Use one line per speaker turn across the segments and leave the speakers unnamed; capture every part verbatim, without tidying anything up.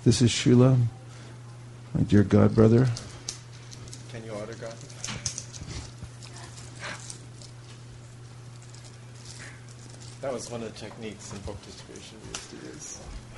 This is Srila, my dear God brother.
Can you autograph it? That was one of the techniques in book distribution we used to use.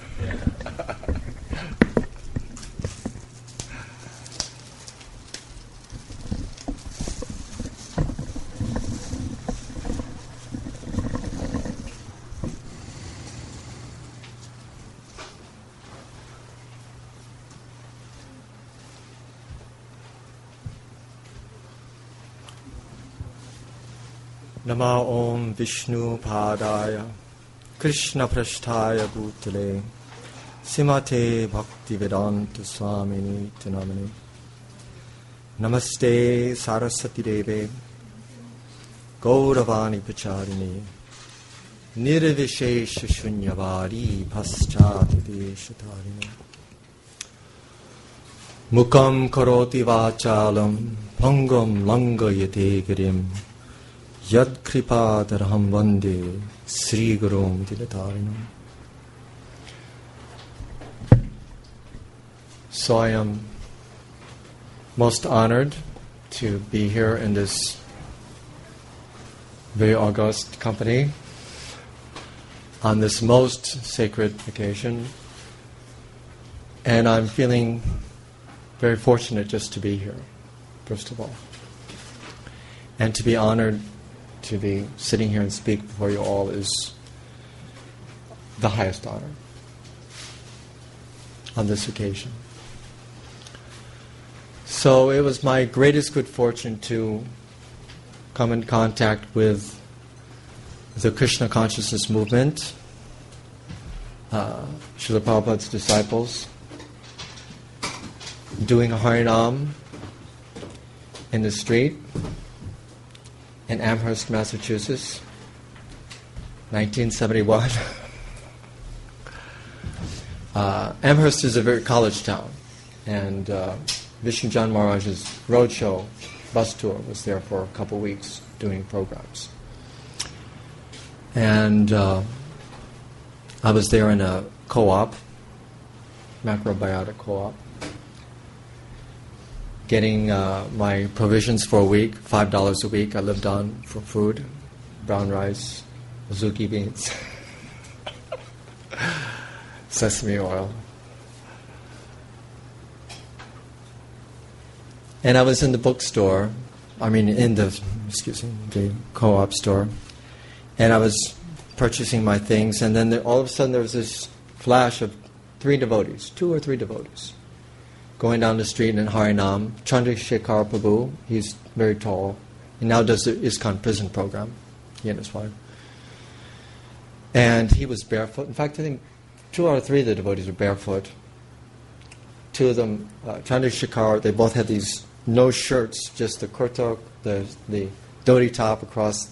Nama Om Vishnu Padaya Krishna Prasthaya Bhutale Simate Bhaktivedanta Swamini Tinamani Namaste Saraswati Deve Gauravani Pacharini Nirvishesha Shunyavadi Paschati Deshatharini Mukam Karoti Vachalam Pangam Langayate Girim Yad Kripa Darham Vande Sri Gurum Dilatarinam. So I am most honored to be here in this very august company on this most sacred occasion. And I'm feeling very fortunate just to be here, first of all. And to be honored to be sitting here and speak before you all is the highest honor on this occasion. So it was my greatest good fortune to come in contact with the Krishna consciousness movement, uh, Srila Prabhupada's disciples, doing Harinam in the street in Amherst, Massachusetts, nineteen seventy-one. uh, Amherst is a very college town, and uh, Vishnu Jan Maharaj's roadshow bus tour was there for a couple weeks doing programs. And uh, I was there in a co-op, macrobiotic co-op, getting uh, my provisions for a week, five dollars a week I lived on for food, brown rice, azuki beans, sesame oil. And I was in the bookstore, I mean in the, excuse me, the co-op store, and I was purchasing my things, and then there, all of a sudden there was this flash of three devotees, two or three devotees, going down the street in Harinam. Chandrasekhar Prabhu, he's very tall. He now does the ISKCON prison program, he and his wife. And he was barefoot. In fact, I think two out of three of the devotees were barefoot. Two of them, uh, Chandrasekhar, they both had these no shirts, just the kurta, the, the dhoti top across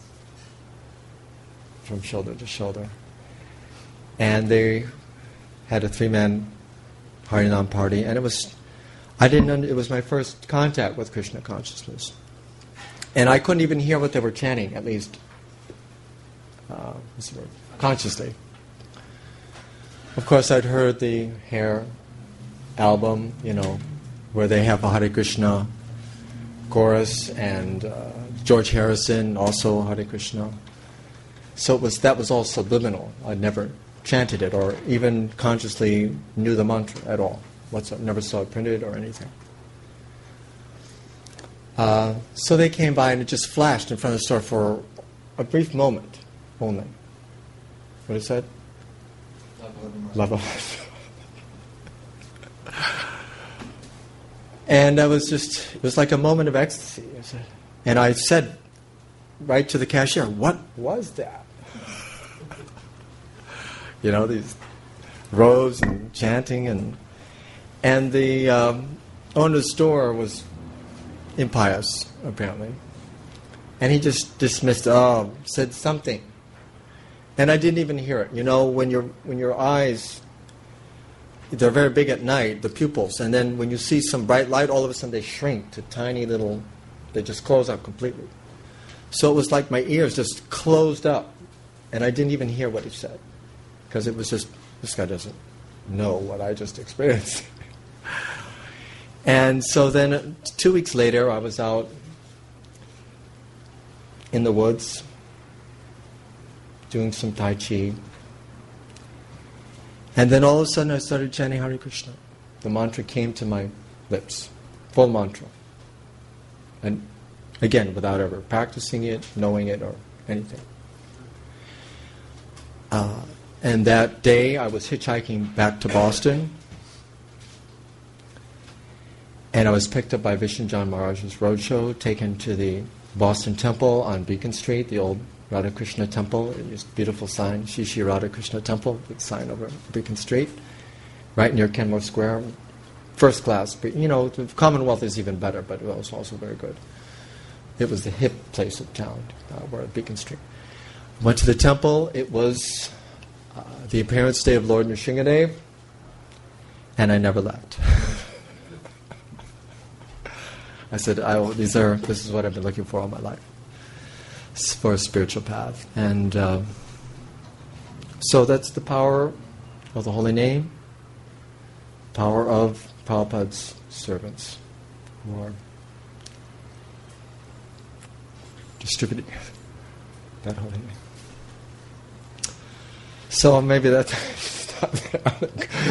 from shoulder to shoulder. And they had a three-man Harinam party, and it was I didn't under, it was my first contact with Krishna consciousness. And I couldn't even hear what they were chanting, at least uh, what's the word? Consciously. Of course, I'd heard the Hair album, you know, where they have a Hare Krishna chorus, and uh, George Harrison also Hare Krishna. So it was that was all subliminal. I'd never chanted it or even consciously knew the mantra at all. Whatsoever. Never saw it printed or anything. Uh, so they came by and it just flashed in front of the store for a brief moment only. What is that? Love of And I was just, it was like a moment of ecstasy. And I said right to the cashier, what was that? You know, these rows and chanting and And the um, owner of the store was impious, apparently. And he just dismissed, oh, said something. And I didn't even hear it. You know, when, your when your eyes, they're very big at night, the pupils, and then when you see some bright light, all of a sudden they shrink to tiny little, they just close up completely. So it was like my ears just closed up, and I didn't even hear what he said. Because it was just, this guy doesn't know what I just experienced. And so then two weeks later, I was out in the woods doing some Tai Chi. And then all of a sudden I started chanting Hare Krishna. The mantra came to my lips, full mantra. And again, without ever practicing it, knowing it, or anything. Uh, and that day I was hitchhiking back to Boston. And I was picked up by Vishnu John Maharaj's roadshow, taken to the Boston Temple on Beacon Street, the old Radha Krishna Temple. It's a beautiful sign, Shri Shri Radha Krishna Temple, big sign over Beacon Street, right near Kenmore Square. First class. You know, the Commonwealth is even better, but it was also very good. It was the hip place of town, uh, we're at Beacon Street. Went to the temple. It was uh, the appearance day of Lord Nrsingadev, and I never left. I said, I will, these are, this is what I've been looking for all my life, for a spiritual path. And uh, so that's the power of the holy name, power of Prabhupada's servants who are distributing that holy name. So maybe that's stop there.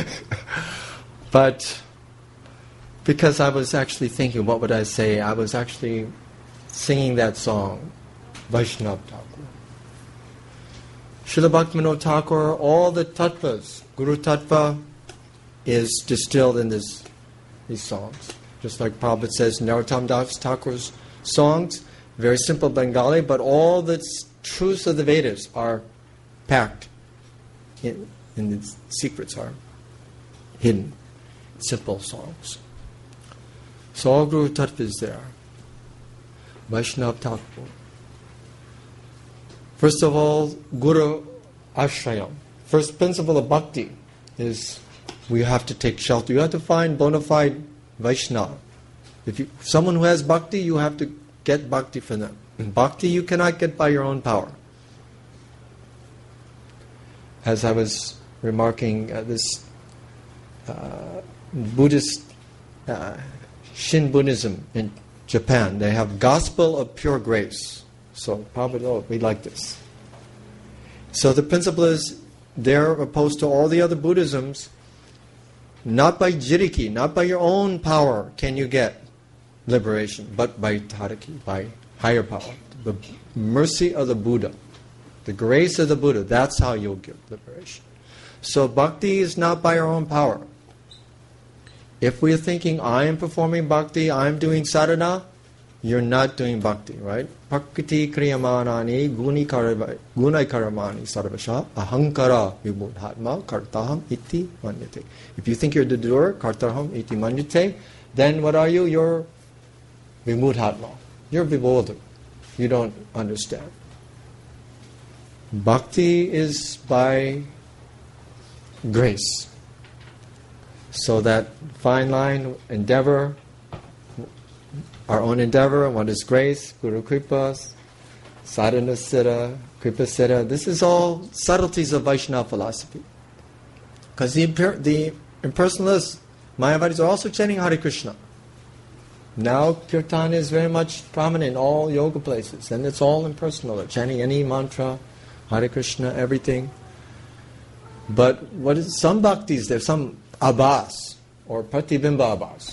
But because I was actually thinking, what would I say? I was actually singing that song, Vaishnava Thakur. Srila Bhaktivinoda Thakur, all the tattvas, Guru Tattva, is distilled in this, these songs. Just like Prabhupada says, Narottam Das Thakur's songs, very simple Bengali, but all the truths of the Vedas are packed in, in the secrets are hidden. Simple songs. So all Guru Tattva is there. Vaishnava Thakur. First of all, Guru Ashrayam. First principle of bhakti is we have to take shelter. You have to find bona fide Vaishnava. If you, someone who has bhakti, you have to get bhakti from them. And bhakti you cannot get by your own power. As I was remarking, uh, this uh, Buddhist uh, Shin Buddhism in Japan, they have gospel of pure grace. So probably, oh, we like this. So the principle is, they're opposed to all the other Buddhisms. Not by jiriki, not by your own power can you get liberation, but by taraki, by higher power. The mercy of the Buddha, the grace of the Buddha, that's how you'll get liberation. So bhakti is not by our own power. If we're thinking, I am performing bhakti, I am doing sadhana, you're not doing bhakti, right? Prakriti kriyamanani guni gunai karamani sarvasha ahankara vibodhatma kartaham iti manyate. If you think you're the doer, kartaham iti manyate, then what are you? You're vibodhatma. You're bewildered. You don't understand. Bhakti is by grace. So that fine line, endeavor, our own endeavor, what is grace, Guru Kripa, Sadhana Siddha, Kripa Siddha, this is all subtleties of Vaishnava philosophy. Because the, the impersonalists, Mayavadis, are also chanting Hare Krishna. Now Kirtan is very much prominent in all yoga places, and it's all impersonal. They're chanting any mantra, Hare Krishna, everything. But what is some bhaktis, there's some abhas, or pratibimba abhas.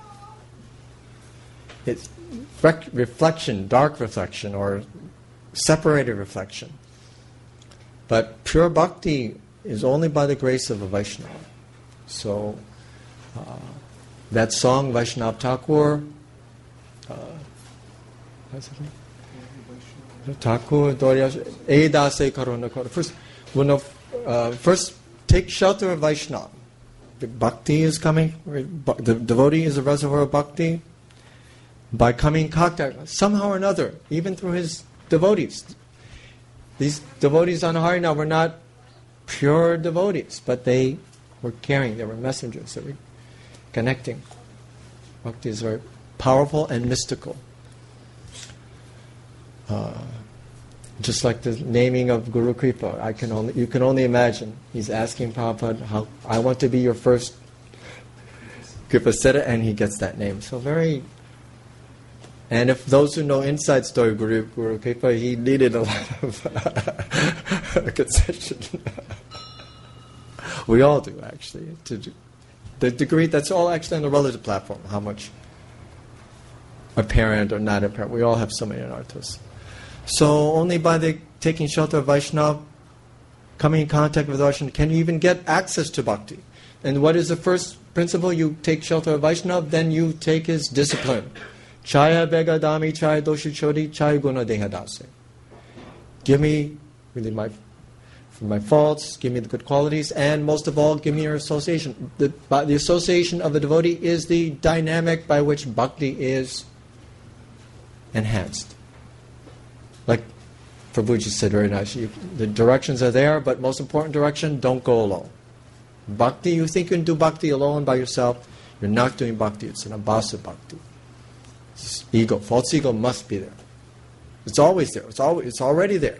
It's reflection, dark reflection, or separated reflection. But pure bhakti is only by the grace of a Vaishnava. So, uh, that song, Vaishnava Thakur, uh, what's it name? Thakur, Dorya, Edase Karuna Kara. First, uh, first, take shelter of Vaishnava. The bhakti is coming, the devotee is a reservoir of bhakti. By coming in contact, somehow or another, even through his devotees. These devotees on Harina were not pure devotees, but they were caring, they were messengers, they were connecting. Bhakti is very powerful and mystical. Uh, Just like the naming of Guru Kripa, I can only you can only imagine. He's asking Prabhupada, how I want to be your first Kripa Siddha, and he gets that name. So very. And if those who know inside story of Guru, Guru Kripa, he needed a lot of concession. We all do, actually. To do, the degree, that's all actually on the relative platform, how much apparent or not apparent. We all have so many anarthas. So only by the taking shelter of Vaishnava, coming in contact with Vaishnava, can you even get access to bhakti. And what is the first principle? You take shelter of Vaishnava, then you take his discipline. Chaya begadami, chaya doshi chodi, chaya guna dehadase. Give me really my for my faults, give me the good qualities, and most of all, give me your association. The, the association of a devotee is the dynamic by which bhakti is enhanced. Like Prabhuji said very nicely, the directions are there, but most important direction, don't go alone. Bhakti, you think you can do bhakti alone by yourself, you're not doing bhakti, it's an abhasa bhakti. Ego, false ego must be there. It's always there. It's always, it's already there.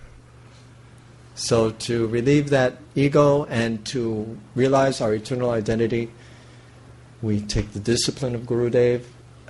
So to relieve that ego and to realize our eternal identity, we take the discipline of Gurudev.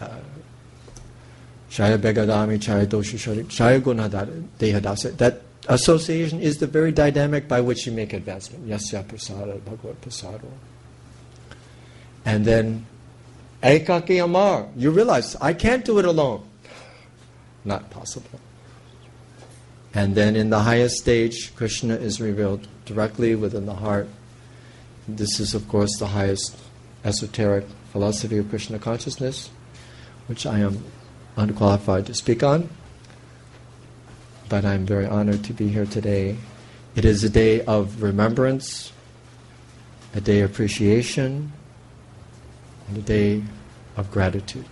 Shaya begadami, chaya doshi shari, chaya guna dehadase. That association is the very dynamic by which you make advancement. Yasya prasada, bhagavad prasada. And then Ekaki Amar. You realize, I can't do it alone. Not possible. And then in the highest stage, Krishna is revealed directly within the heart. This is, of course, the highest esoteric philosophy of Krishna consciousness, which I am unqualified to speak on. But I'm very honored to be here today. It is a day of remembrance, a day of appreciation, and a day of gratitude.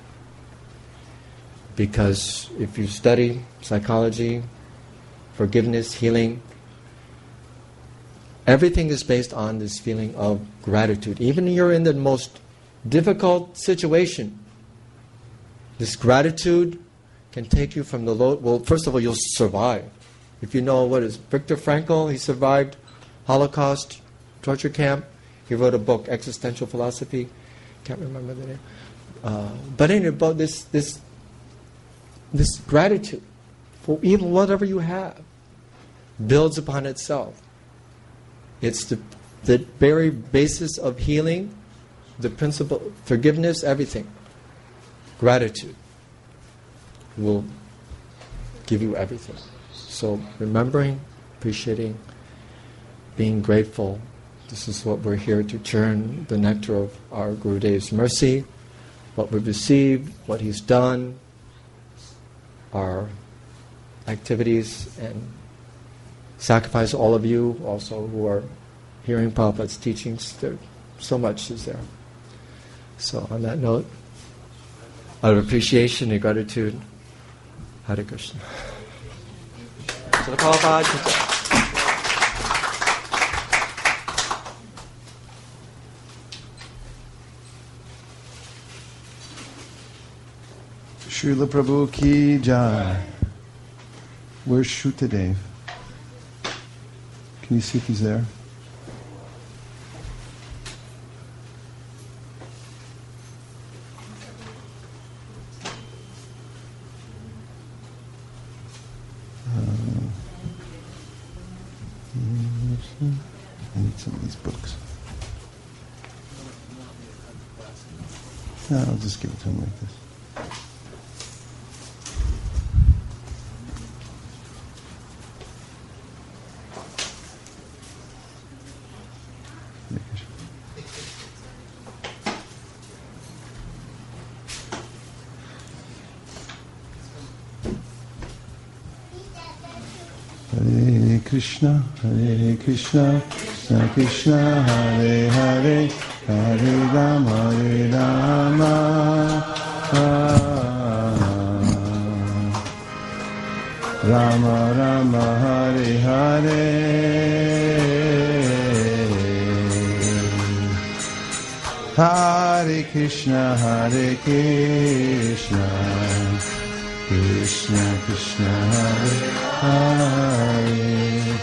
Because if you study psychology, forgiveness, healing, everything is based on this feeling of gratitude. Even if you're in the most difficult situation, this gratitude can take you from the low. Well, first of all, you'll survive. If you know what is Viktor Frankl, he survived Holocaust, torture camp. He wrote a book, Existential Philosophy. Can't remember the name. Uh, but anyway, about this, this, this gratitude for even whatever you have builds upon itself. It's the, the very basis of healing, the principle, forgiveness, everything. Gratitude will give you everything. So remembering, appreciating, being grateful. This is what we're here to churn the nectar of our Gurudev's mercy, what we've received, what he's done, our activities, and sacrifice all of you also who are hearing Prabhupada's teachings. There, so much is there. So on that note, out of appreciation and gratitude, Hare Krishna. So the Prabhupada.
Srila Prabhu ki jai. Where's Shutadev? Can you see if he's there? I need some of these books. No, I'll just give it to him like this. Hare Krishna, Hare Krishna, Krishna Krishna, Hare Hare, Hare Rama, Hare Rama, Rama Rama, Hare Hare, Hare Krishna, Hare Krishna, Krishna Krishna Hare Hare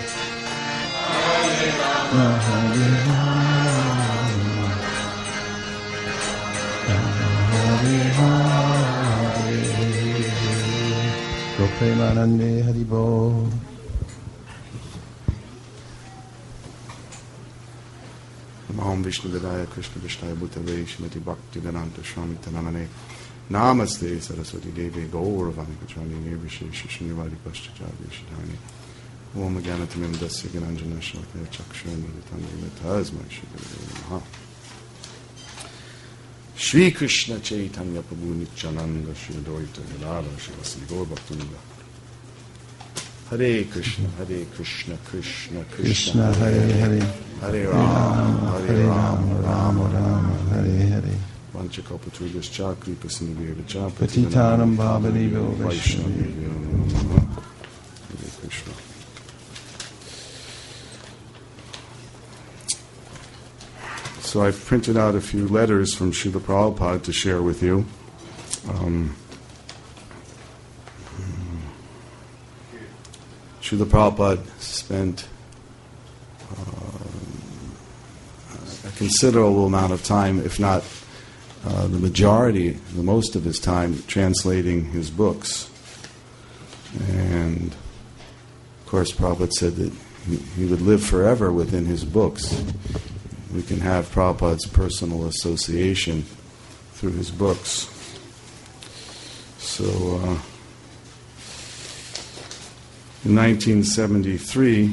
Hare Hare Hare Gopremanande Haribo.
Om Vishnu Vidaya Krishna Vishnaya Bhutale Shrimati Bhakti Vedanta Swami Tanamane Namaste Saraswati Devi Gauravani Kachani Nirvishesha Shinivadi Paschachadi Shidhani Om Aganatamim Dasya Gananjana Shalakaya Chakshurani Vitandi Tasma Shikari Shri Krishna Chaitanya Prabhu Nityananda Shri Advaita Gadadhara Shri Gaur Bhaktivinoda Hare Krishna, Hare Krishna, Krishna, Krishna,
Krishna Hare Hare
Hare Rama, Hare Rama, Rama Rama,
Hare Hare
Vanchakapaturigas Chakri Pasinivira Chakri
Patitanam Bhavanivo
Vaishnavi Hare Krishna. So I've printed out a few letters from Srila Prabhupada to share with you. Um, Srila Prabhupada spent uh, a considerable amount of time, if not uh, the majority, the most of his time, translating his books. And, of course, Prabhupada said that he, he would live forever within his books. We can have Prabhupada's personal association through his books. So, uh, in nineteen seventy-three,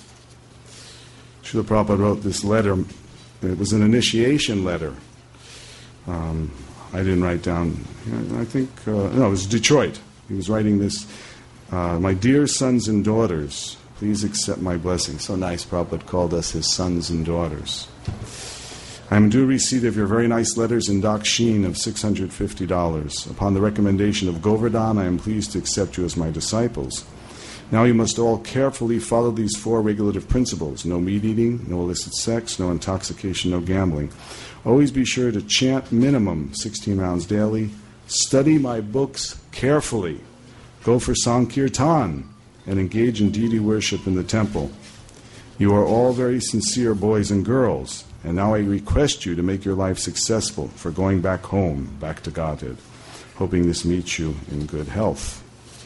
Srila Prabhupada wrote this letter. It was an initiation letter. Um, I didn't write down, I think, uh, no, it was Detroit. He was writing this, uh, my dear sons and daughters, please accept my blessing. So nice, Prabhupada called us his sons and daughters. I am due receipt of your very nice letters in Dakshin of six hundred fifty dollars. Upon the recommendation of Govardhan, I am pleased to accept you as my disciples. Now you must all carefully follow these four regulative principles. No meat eating, no illicit sex, no intoxication, no gambling. Always be sure to chant minimum sixteen rounds daily. Study my books carefully. Go for Sankirtan and engage in deity worship in the temple. You are all very sincere boys and girls, and now I request you to make your life successful for going back home, back to Godhead, hoping this meets you in good health.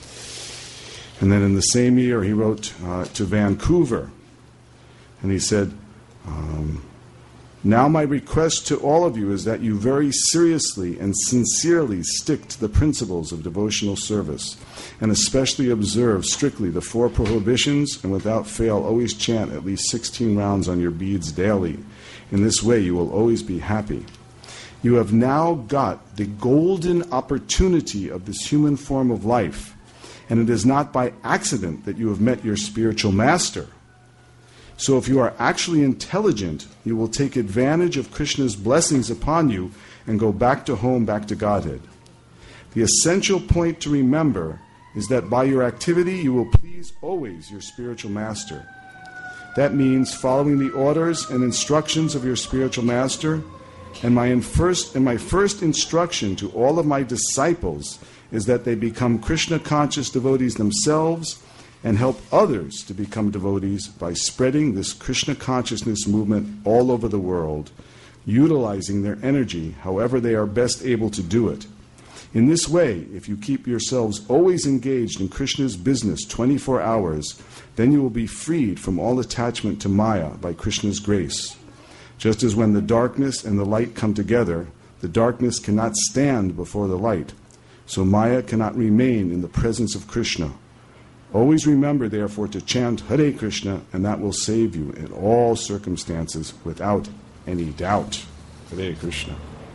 And then in the same year, he wrote uh, to Vancouver, and he said, um, now my request to all of you is that you very seriously and sincerely stick to the principles of devotional service, and especially observe strictly the four prohibitions, and without fail always chant at least sixteen rounds on your beads daily. In this way you will always be happy. You have now got the golden opportunity of this human form of life, and it is not by accident that you have met your spiritual master. So if you are actually intelligent, you will take advantage of Krishna's blessings upon you and go back to home, back to Godhead. The essential point to remember is that by your activity you will please always your spiritual master. That means following the orders and instructions of your spiritual master. And my, in first, and my first instruction to all of my disciples is that they become Krishna-conscious devotees themselves and help others to become devotees by spreading this Krishna consciousness movement all over the world, utilizing their energy however they are best able to do it. In this way, if you keep yourselves always engaged in Krishna's business twenty-four hours, then you will be freed from all attachment to Maya by Krishna's grace. Just as when the darkness and the light come together, the darkness cannot stand before the light, so Maya cannot remain in the presence of Krishna. Always remember, therefore, to chant Hare Krishna, and that will save you in all circumstances without any doubt. Hare Krishna.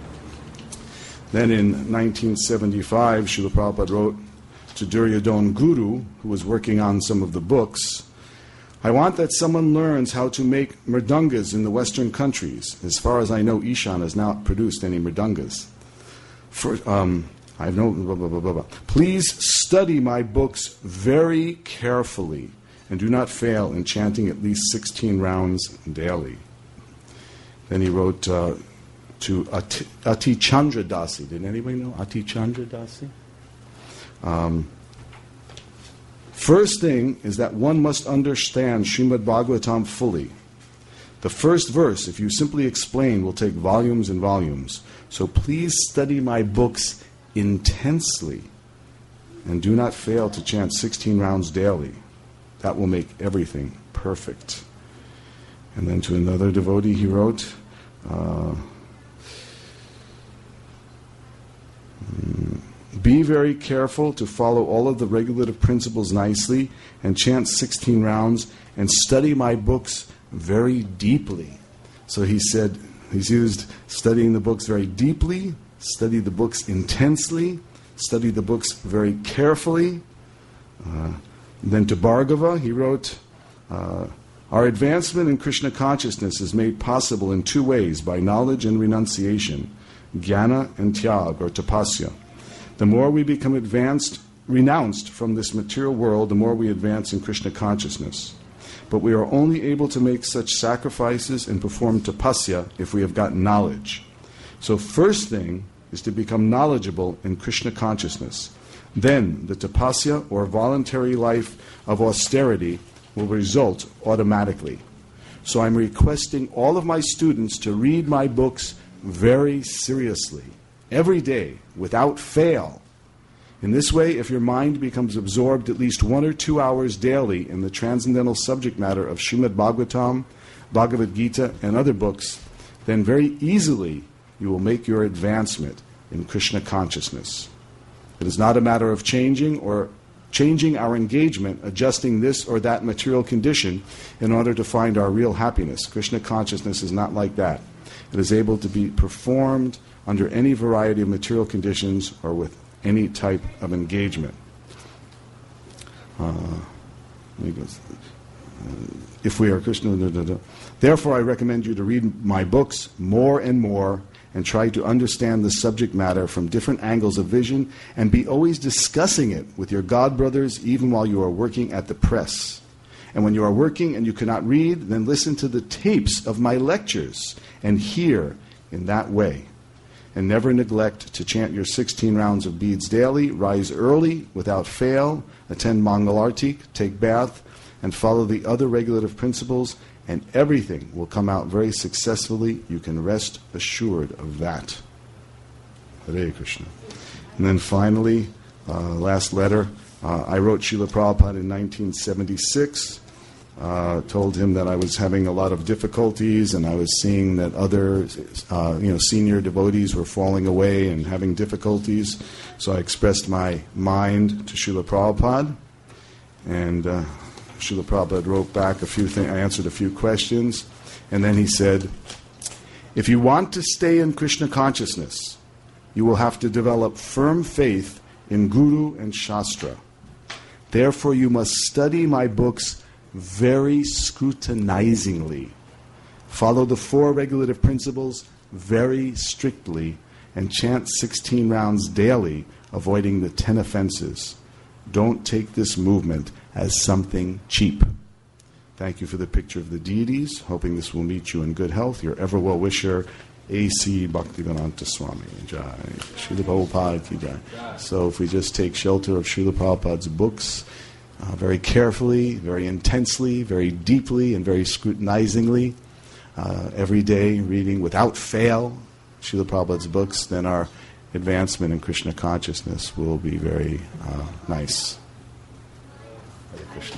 Then in nineteen seventy-five, Srila Prabhupada wrote to Duryodhana Guru, who was working on some of the books, I want that someone learns how to make mridangas in the Western countries. As far as I know, Ishan has not produced any mridangas. For, um, I have no blah, blah, blah, blah, blah. Please study my books very carefully and do not fail in chanting at least sixteen rounds daily. Then he wrote uh, to Ati, Ati Chandra Dasi. Did anybody know Ati Chandra Dasi? Um, first thing is that one must understand Srimad Bhagavatam fully. The first verse, if you simply explain, will take volumes and volumes. So please study my books intensely and do not fail to chant sixteen rounds daily. That will make everything perfect. And then to another devotee he wrote, uh, be very careful to follow all of the regulative principles nicely and chant sixteen rounds and study my books very deeply. So he said, he's used studying the books very deeply, study the books intensely, study the books very carefully. Uh, then to Bhargava, he wrote, uh, our advancement in Krishna consciousness is made possible in two ways, by knowledge and renunciation, jnana and tyag, or tapasya. The more we become advanced, renounced from this material world, the more we advance in Krishna consciousness. But we are only able to make such sacrifices and perform tapasya if we have gotten knowledge. So first thing is to become knowledgeable in Krishna consciousness. Then the tapasya, or voluntary life of austerity, will result automatically. So I'm requesting all of my students to read my books very seriously, every day, without fail. In this way, if your mind becomes absorbed at least one or two hours daily in the transcendental subject matter of Srimad Bhagavatam, Bhagavad Gita, and other books, then very easily you will make your advancement in Krishna consciousness. It is not a matter of changing or changing our engagement, adjusting this or that material condition in order to find our real happiness. Krishna consciousness is not like that. It is able to be performed under any variety of material conditions or with any type of engagement. Uh, if we are Krishna, da, da, da. Therefore I recommend you to read my books more and more and try to understand the subject matter from different angles of vision and be always discussing it with your god brothers even while you are working at the press. And when you are working and you cannot read, then listen to the tapes of my lectures and hear in that way. And never neglect to chant your sixteen rounds of beads daily, rise early without fail, attend Mangalartik, take bath, and follow the other regulative principles, and everything will come out very successfully. You can rest assured of that. Hare Krishna. And then finally, uh, last letter, uh, I wrote Srila Prabhupada in nineteen seventy-six. Uh, told him that I was having a lot of difficulties and I was seeing that other uh, you know, senior devotees were falling away and having difficulties. So I expressed my mind to Srila Prabhupada, and uh, Srila Prabhupada wrote back a few things. I answered a few questions, and then he said, if you want to stay in Krishna consciousness, you will have to develop firm faith in Guru and Shastra. Therefore you must study my books very scrutinizingly. Follow the four regulative principles very strictly and chant sixteen rounds daily, avoiding the ten offenses. Don't take this movement as something cheap. Thank you for the picture of the deities. Hoping this will meet you in good health. Your ever well wisher, A C Bhaktivedanta Swami. Jai. Srila Prabhupada ki jai. So if we just take shelter of Srila Prabhupada's books, Uh, very carefully, very intensely, very deeply, and very scrutinizingly, uh, every day reading without fail Srila Prabhupada's books, then our advancement in Krishna consciousness will be very uh, nice. Hare Krishna.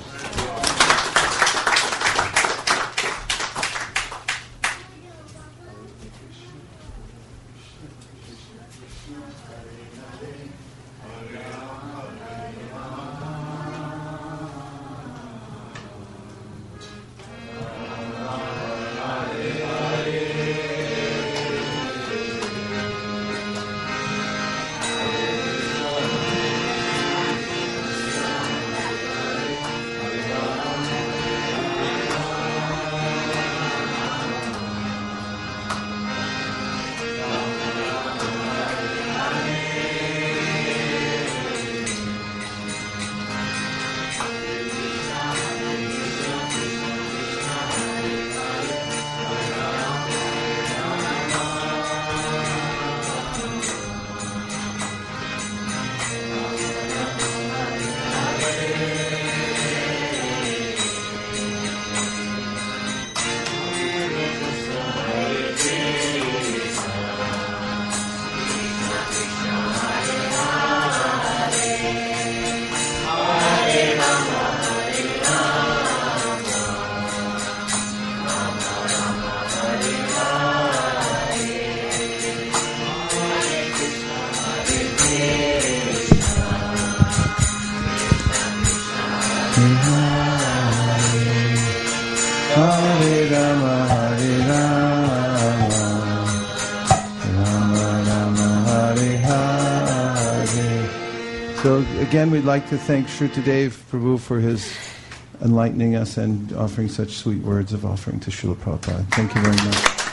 So again, we'd like to thank Shruti Prabhu for his enlightening us and offering such sweet words of offering to Srila Prabhupada. Thank you very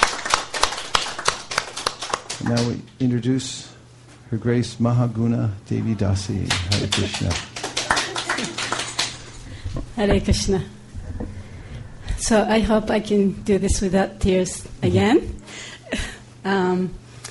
much. And now we introduce Her Grace Mahaguna Devi Dasi. Hare Krishna.
Hare Krishna. So I hope I can do this without tears again. Um,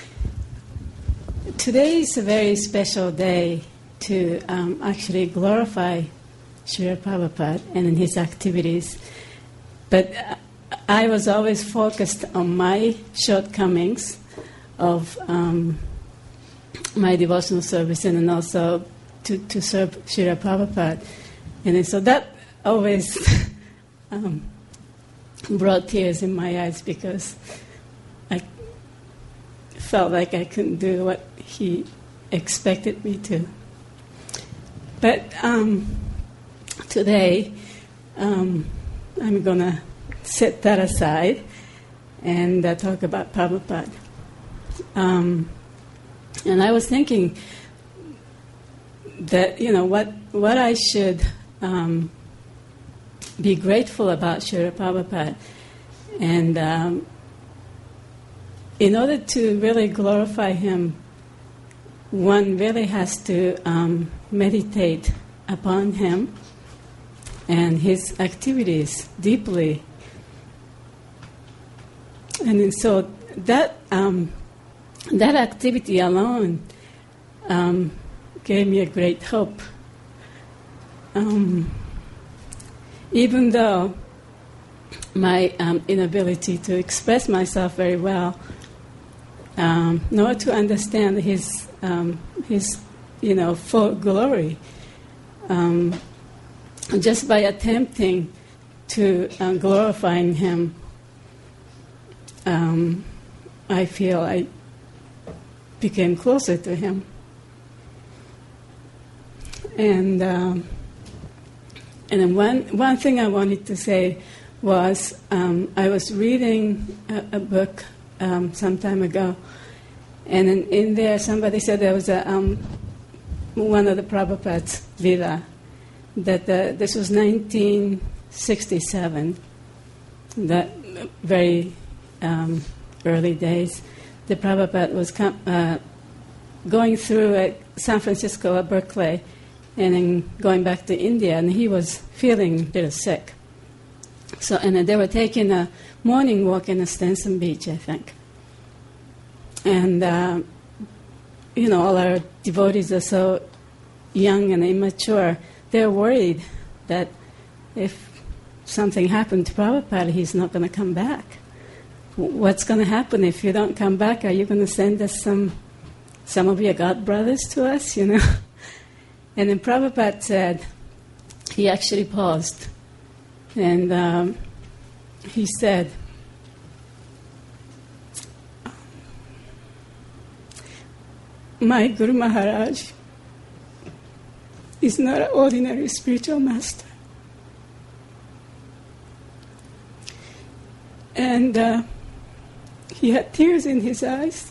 today is a very special day to um, actually glorify Srila Prabhupada and in his activities. But I was always focused on my shortcomings of um, my devotional service and then also to, to serve Srila Prabhupada. And then so that always um, brought tears in my eyes because I felt like I couldn't do what he expected me to. But um, today, um, I'm going to set that aside and uh, talk about Prabhupada. Um, and I was thinking that, you know, what, what I should um, be grateful about Srila Prabhupada. And um, in order to really glorify him, one really has to um, meditate upon him and his activities deeply. And so that um, that activity alone um, gave me a great hope. Um, even though my um, inability to express myself very well, um, nor to understand his um, his you know full glory, um, just by attempting to uh, glorify him, um, I feel I became closer to him. And um, and then one one thing I wanted to say was um, I was reading a, a book um, some time ago, and in, in there somebody said there was a um, one of the Prabhupada's Vila, that uh, this was nineteen sixty-seven, that very um, early days. The Prabhupada was com- uh, going through at San Francisco or Berkeley and then going back to India, and he was feeling a little sick. So, and then they were taking a morning walk in Stenson Beach, I think. And, uh, you know, all our devotees are so young and immature. They're worried that if something happened to Prabhupada, he's not going to come back. What's going to happen if you don't come back? Are you going to send us some some of your god brothers to us, you know? And then Prabhupada said, he actually paused, and um, he said, my Guru Maharaj is not an ordinary spiritual master. And uh, he had tears in his eyes.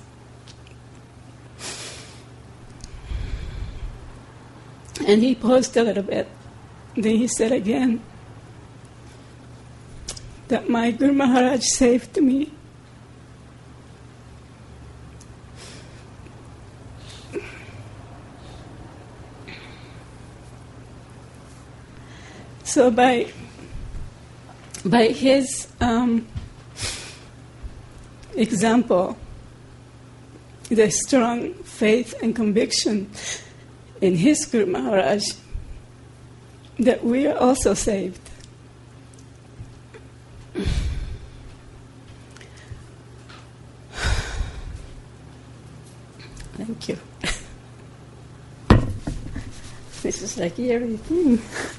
And he paused a little bit. Then he said again that my Guru Maharaj saved me. So by by his um, example, the strong faith and conviction in his Guru Maharaj, that we are also saved. Thank you. This is like everything.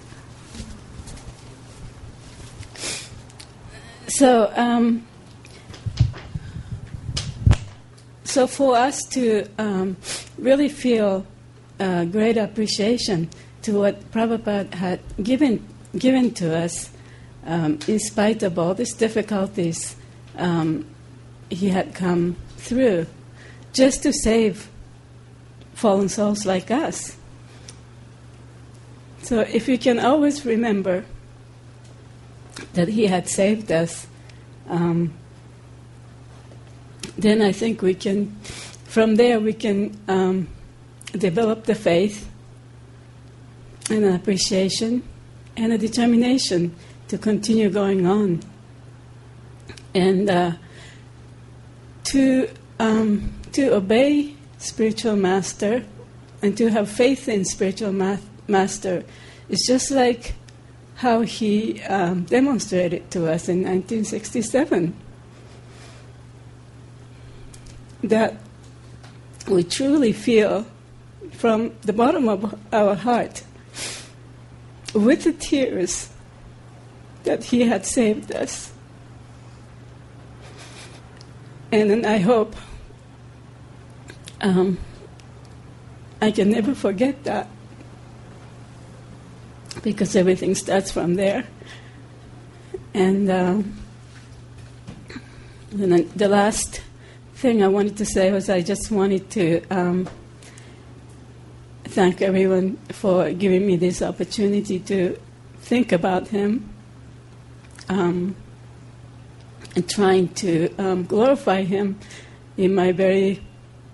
So, um, so for us to um, really feel uh, great appreciation to what Prabhupada had given given to us, um, in spite of all these difficulties um, he had come through, just to save fallen souls like us. So if we can always remember that he had saved us, um, then I think we can, from there we can um, develop the faith and an appreciation and a determination to continue going on. And uh, to um, to obey spiritual master and to have faith in spiritual ma- master is just like how he um, demonstrated to us in nineteen sixty-seven. That we truly feel from the bottom of our heart, with the tears, that he had saved us. And then I hope um, I can never forget that, because everything starts from there. And, um, and then the last thing I wanted to say was I just wanted to um, thank everyone for giving me this opportunity to think about him. Um, and trying to um, glorify him in my very,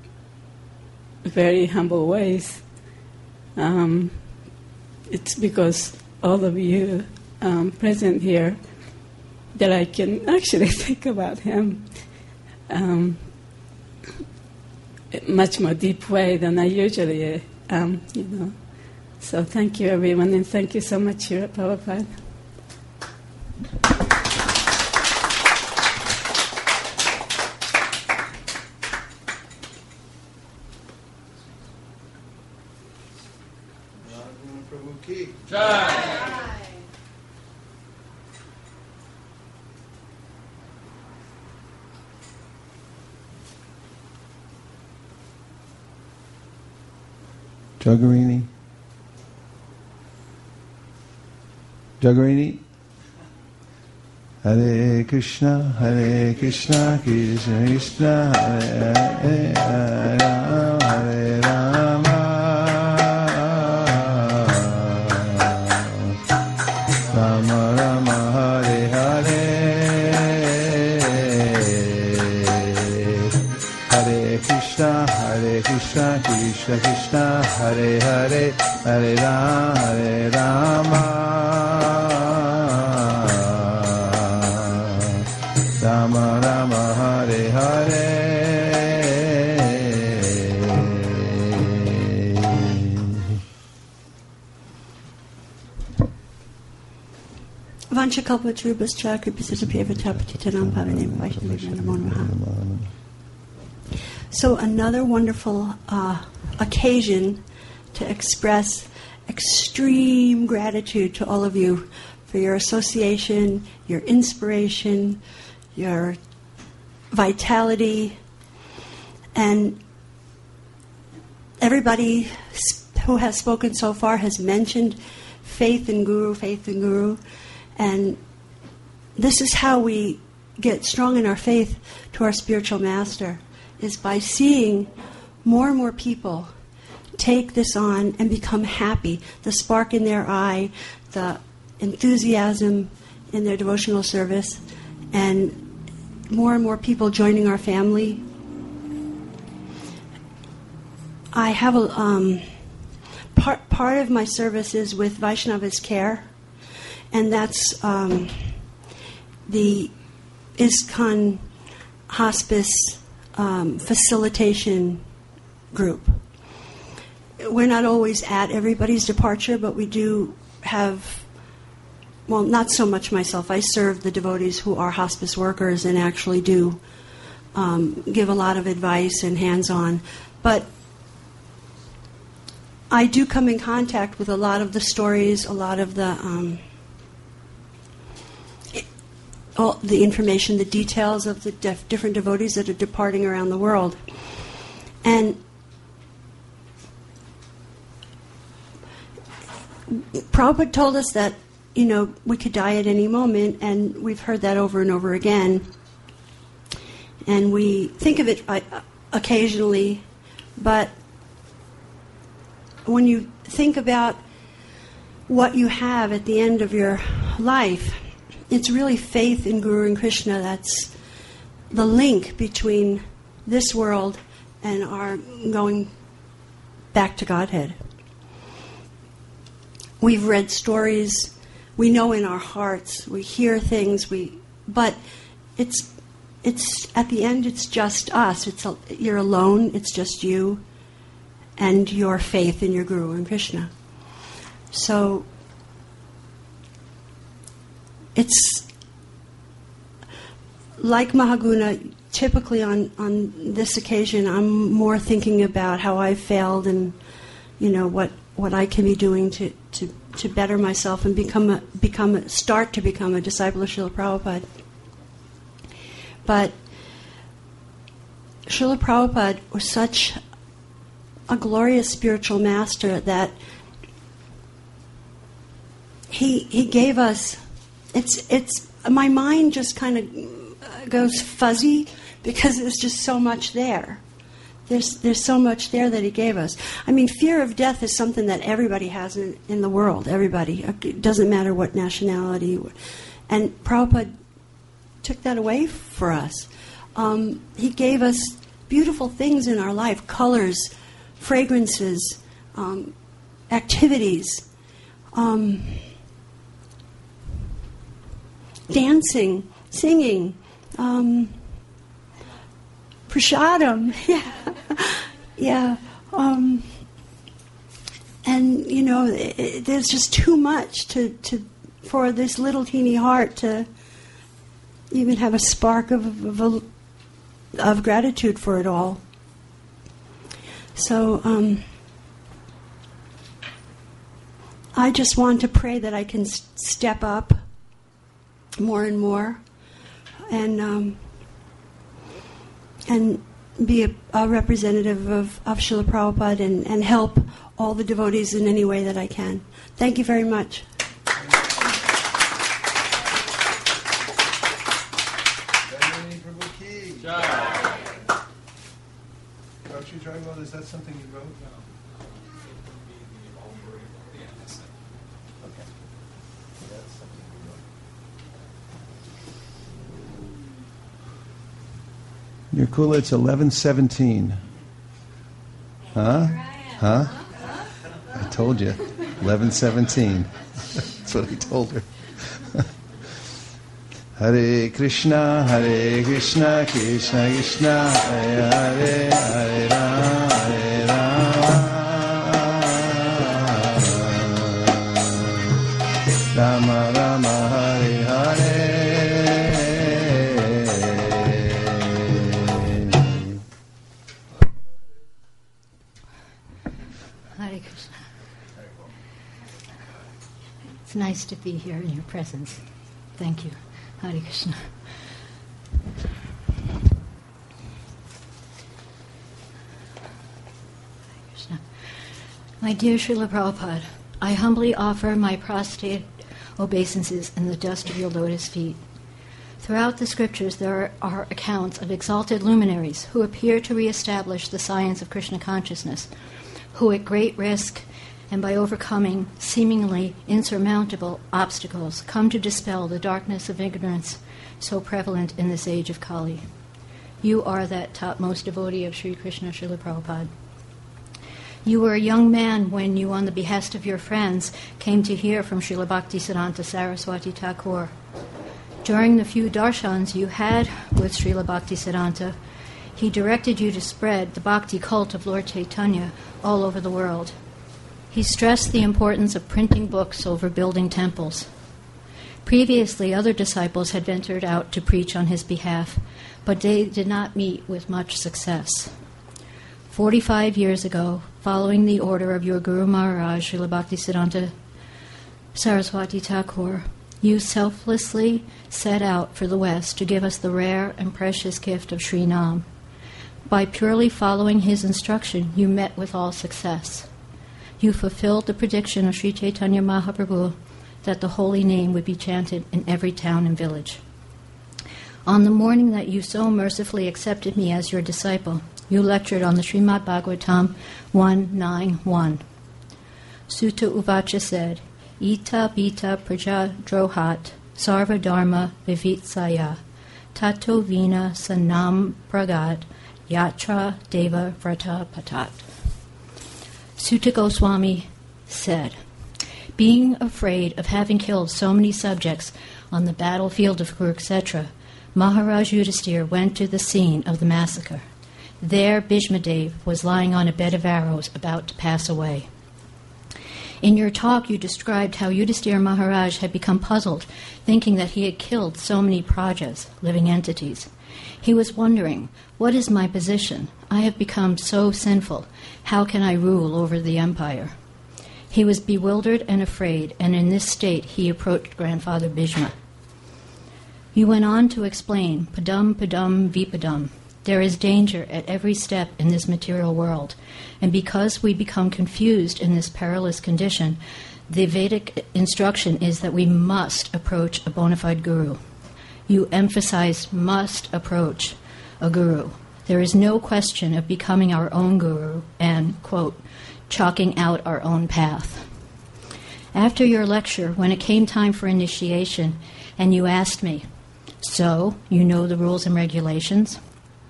very humble ways. Um, it's because all of you um, present here that I can actually think about him um, in a much more deep way than I usually am, you know. So thank you, everyone, and thank you so much, Srila Prabhupada.
Jagarini? Jagarini? Hare Krishna, Hare Krishna, Krishna Krishna, Hare Rama, Hare Rama, Rama Rama, Hare Hare, Hare Krishna, Hare Krishna, Krishna Krishna, Hare Hare, Hare Rama, Hare Rama, Rama Rama, Hare Hare.
Vanchakalpatarubhascha kripasidabheva tapatitanam bhavanam vaishnavam namo namaha. So another wonderful uh, occasion to express extreme gratitude to all of you for your association, your inspiration, your vitality, and everybody who has spoken so far has mentioned faith in Guru, faith in Guru, and this is how we get strong in our faith to our spiritual master, is by seeing more and more people take this on and become happy. The spark in their eye, the enthusiasm in their devotional service, and more and more people joining our family. I have a um, part part of my service is with Vaishnava's Care, and that's um, the ISKCON Hospice um, facilitation group. We're not always at everybody's departure, but we do have, well, not so much myself. I serve the devotees who are hospice workers and actually do um, give a lot of advice and hands-on. But I do come in contact with a lot of the stories, a lot of the um, all the information, the details of the def- different devotees that are departing around the world. And Prabhupada told us that, you know, we could die at any moment, and we've heard that over and over again. And we think of it uh, occasionally, but when you think about what you have at the end of your life. It's really faith in Guru and Krishna that's the link between this world and our going back to Godhead. We've read stories, we know in our hearts, we hear things, we but it's it's at the end it's just us. It's a, you're alone, it's just you and your faith in your Guru and Krishna. So it's like Mahaguna, typically on, on this occasion, I'm more thinking about how I failed and, you know, what, what I can be doing to, to, to better myself and become a, become a, start to become a disciple of Srila Prabhupada. But Srila Prabhupada was such a glorious spiritual master that he he gave us. It's it's my mind just kind of goes fuzzy because there's just so much there. There's there's so much there that he gave us. I mean, fear of death is something that everybody has in, in the world. Everybody. It doesn't matter what nationality. And Prabhupada took that away for us. Um, he gave us beautiful things in our life, colors, fragrances, um, activities, um, dancing, singing, um, prasadam, yeah, yeah, um, and you know, it, it, there's just too much to, to for this little teeny heart to even have a spark of of, of gratitude for it all. So um, I just want to pray that I can s- step up more and more, and um, and be a, a representative of, of Srila Prabhupada and, and help all the devotees in any way that I can. Thank you very much.
Is that something you wrote? No. Okay. That's something you wrote. Nirkula, it's eleven seventeen. Huh? Huh? I told you. eleven seventeen. That's what I told her. Hare Krishna, Hare Krishna, Krishna Krishna, Hare Hare, Hare Rama, Hare Rama, Rama Rama, Hare Hare.
Hare Krishna. It's nice to be here in your presence. Thank you. Hare Krishna. Hare Krishna. My dear Srila Prabhupada, I humbly offer my prostrate obeisances in the dust of your lotus feet. Throughout the scriptures there are accounts of exalted luminaries who appear to reestablish the science of Krishna consciousness, who at great risk and by overcoming seemingly insurmountable obstacles come to dispel the darkness of ignorance so prevalent in this age of Kali. You are that topmost devotee of Sri Krishna Srila Prabhupada. You were a young man when you, on the behest of your friends, came to hear from Srila Bhaktisiddhanta Saraswati Thakur. During the few darshans you had with Srila Bhaktisiddhanta, he directed you to spread the bhakti cult of Lord Chaitanya all over the world. He stressed the importance of printing books over building temples. Previously, other disciples had ventured out to preach on his behalf, but they did not meet with much success. Forty-five years ago, following the order of your Guru Maharaj, Srila Bhaktisiddhanta Saraswati Thakur, you selflessly set out for the West to give us the rare and precious gift of Sri Nam. By purely following his instruction, you met with all success. You fulfilled the prediction of Sri Chaitanya Mahaprabhu that the holy name would be chanted in every town and village. On the morning that you so mercifully accepted me as your disciple, you lectured on the Srimad Bhagavatam one ninety-one. Sutta Uvacha said, Ita Bita Praja Drohat Sarva Dharma Vivitsaya Tato Vina Sanam Pragat Yatra Deva Vrata Patat. Sutta Goswami said, being afraid of having killed so many subjects on the battlefield of Kurukshetra, Maharaj Yudhisthira went to the scene of the massacre. There Bhishmadev was lying on a bed of arrows about to pass away. In your talk, you described how Yudhisthira Maharaj had become puzzled, thinking that he had killed so many prajas, living entities. He was wondering, what is my position? I have become so sinful. How can I rule over the empire? He was bewildered and afraid, and in this state he approached Grandfather Bhishma. You went on to explain, padam padam vipadam. There is danger at every step in this material world, and because we become confused in this perilous condition, the Vedic instruction is that we must approach a bona fide guru. You emphasized must approach a guru. There is no question of becoming our own guru and, quote, chalking out our own path. After your lecture, when it came time for initiation, and you asked me, so, you know the rules and regulations?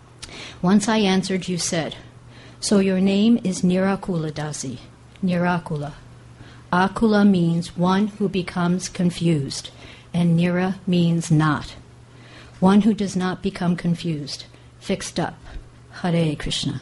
Once I answered, you said, so your name is Nirakula Dasi, Nirakula. Akula means one who becomes confused, and Nira means not. One who does not become confused, fixed up. Hare Krishna.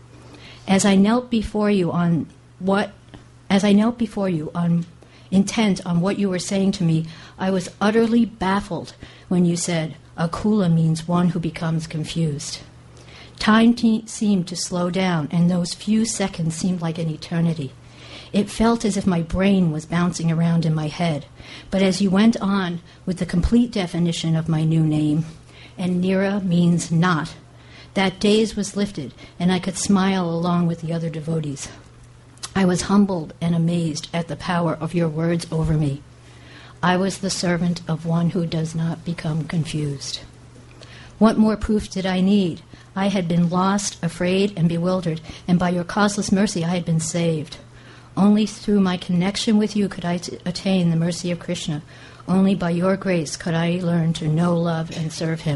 As I knelt before you on what, as I knelt before you on intent on what you were saying to me, I was utterly baffled when you said, Akula means one who becomes confused. Time te- seemed to slow down, and those few seconds seemed like an eternity. It felt as if my brain was bouncing around in my head. But as you went on with the complete definition of my new name, and Nira means not, that daze was lifted, and I could smile along with the other devotees. I was humbled and amazed at the power of your words over me. I was the servant of one who does not become confused. What more proof did I need? I had been lost, afraid, and bewildered, and by your causeless mercy I had been saved. Only through my connection with you could I t- attain the mercy of Krishna. Only by your grace could I learn to know, love, and serve him.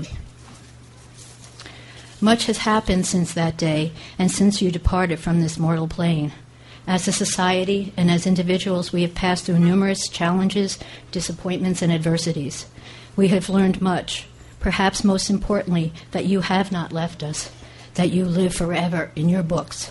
Much has happened since that day, and since you departed from this mortal plane. As a society and as individuals, we have passed through numerous challenges, disappointments, and adversities. We have learned much, perhaps most importantly, that you have not left us, that you live forever in your books.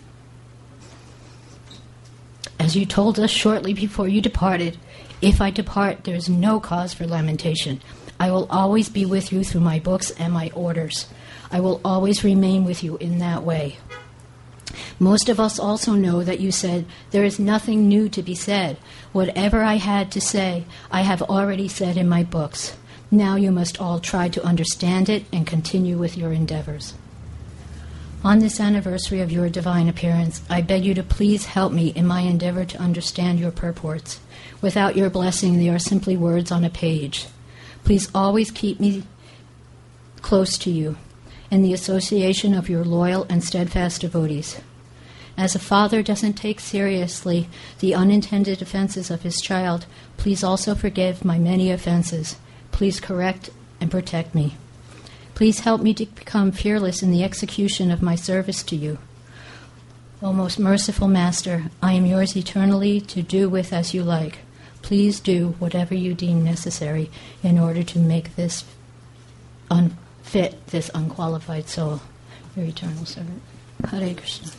As you told us shortly before you departed, if I depart, there is no cause for lamentation. I will always be with you through my books and my orders. I will always remain with you in that way. Most of us also know that you said, there is nothing new to be said. Whatever I had to say, I have already said in my books. Now you must all try to understand it and continue with your endeavors. On this anniversary of your divine appearance, I beg you to please help me in my endeavor to understand your purports. Without your blessing, they are simply words on a page. Please always keep me close to you in the association of your loyal and steadfast devotees. As a father doesn't take seriously the unintended offenses of his child, please also forgive my many offenses. Please correct and protect me. Please help me to become fearless in the execution of my service to you. O most merciful Master, I am yours eternally to do with as you like. Please do whatever you deem necessary in order to make this unfit, this unqualified soul, your eternal servant. Hare Krishna.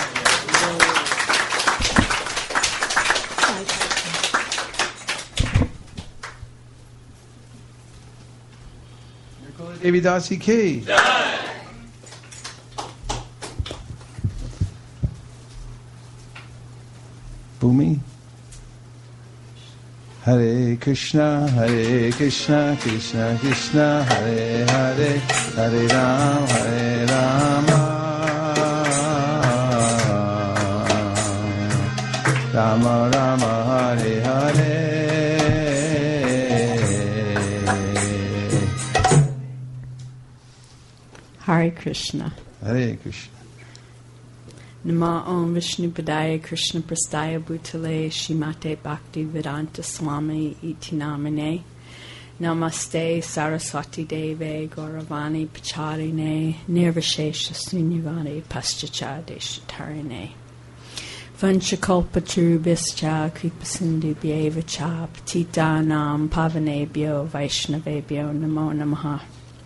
Devi Dasi ki. Bhumi. Hare Krishna, Hare Krishna, Krishna Krishna, Hare Hare, Hare Ram, Hare Rama, Rama Rama, Hare Hare.
Hare Krishna.
Hare Krishna.
Nama Om Vishnu Padaya Krishna Prastaya Bhutale Shrimate Bhakti Vedanta Swami Iti Namane. Namaste Saraswati Deve Gauravani Pacharine Nirvishesha Sunyavani Paschacha Deshatarine. Vanchakalpatrubhischa Kripasindhu Bhyevacha Patitanam Pavanebhyo Vaishnavebhyo Namo Namaha.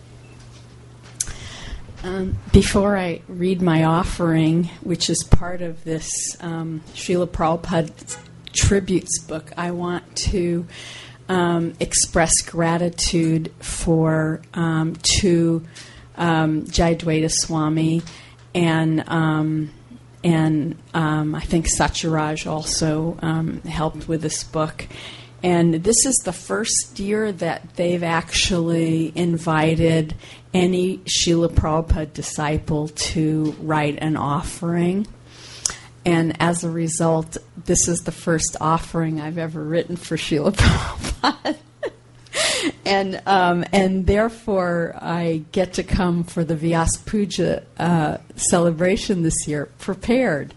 Um, before I read my offering, which is part of this um, Srila Prabhupada Tributes book, I want to um, express gratitude for um, to um, Jayadvaita Swami and um, and um, I think Satyaraj also um, helped with this book. And this is the first year that they've actually invited any Srila Prabhupada disciple to write an offering. And as a result, this is the first offering I've ever written for Srila Prabhupada. and um, and therefore, I get to come for the Vyas Puja uh, celebration this year prepared.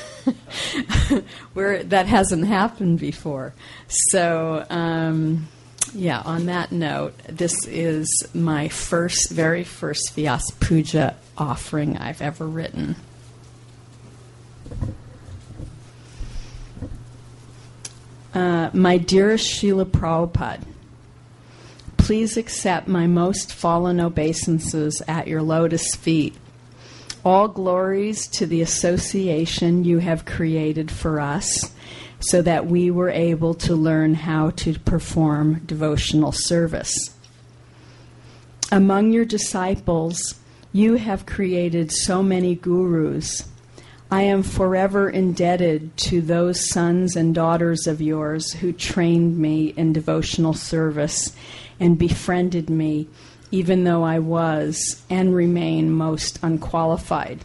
Where that hasn't happened before. So, um, yeah, on that note, this is my first, very first Vyas Puja offering I've ever written. Uh, my dearest Srila Prabhupada, please accept my most fallen obeisances at your lotus feet. All glories to the association you have created for us so that we were able to learn how to perform devotional service. Among your disciples, you have created so many gurus. I am forever indebted to those sons and daughters of yours who trained me in devotional service and befriended me even though I was and remain most unqualified.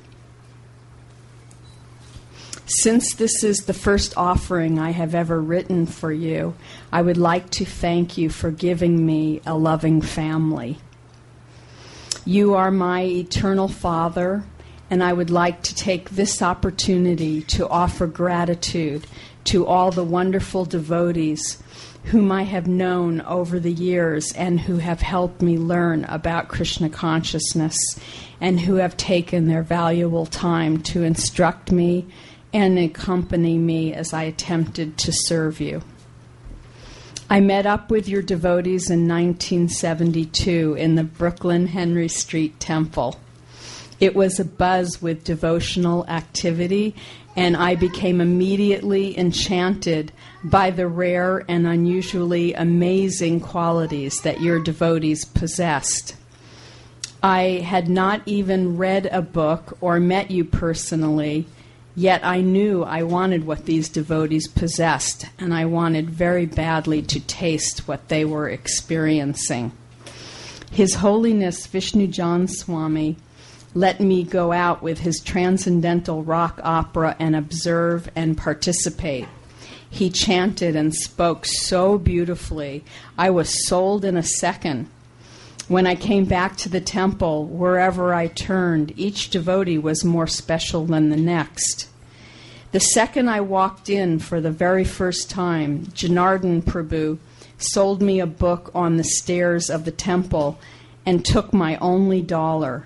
Since this is the first offering I have ever written for you, I would like to thank you for giving me a loving family. You are my eternal Father, and I would like to take this opportunity to offer gratitude to all the wonderful devotees whom I have known over the years and who have helped me learn about Krishna consciousness and who have taken their valuable time to instruct me and accompany me as I attempted to serve you. I met up with your devotees in nineteen seventy-two in the Brooklyn Henry Street Temple. It was a buzz with devotional activity, and I became immediately enchanted by the rare and unusually amazing qualities that your devotees possessed. I had not even read a book or met you personally, yet I knew I wanted what these devotees possessed, and I wanted very badly to taste what they were experiencing. His Holiness Vishnu Jan Swami let me go out with his transcendental rock opera and observe and participate. He chanted and spoke so beautifully, I was sold in a second. When I came back to the temple, wherever I turned, each devotee was more special than the next. The second I walked in for the very first time, Janardhan Prabhu sold me a book on the stairs of the temple and took my only dollar.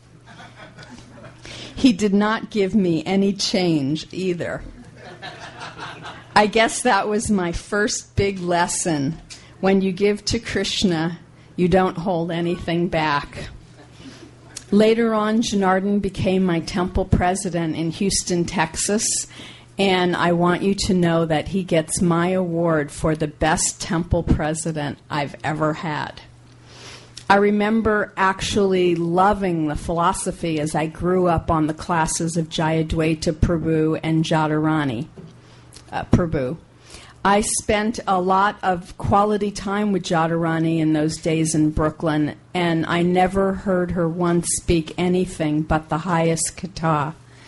He did not give me any change either. I guess that was my first big lesson. When you give to Krishna, you don't hold anything back. Later on, Janardhan became my temple president in Houston, Texas, and I want you to know that he gets my award for the best temple president I've ever had. I remember actually loving the philosophy as I grew up on the classes of Jayadvaita Prabhu and Jadharani uh, Prabhu. I spent a lot of quality time with Jadharani in those days in Brooklyn, and I never heard her once speak anything but the highest katha.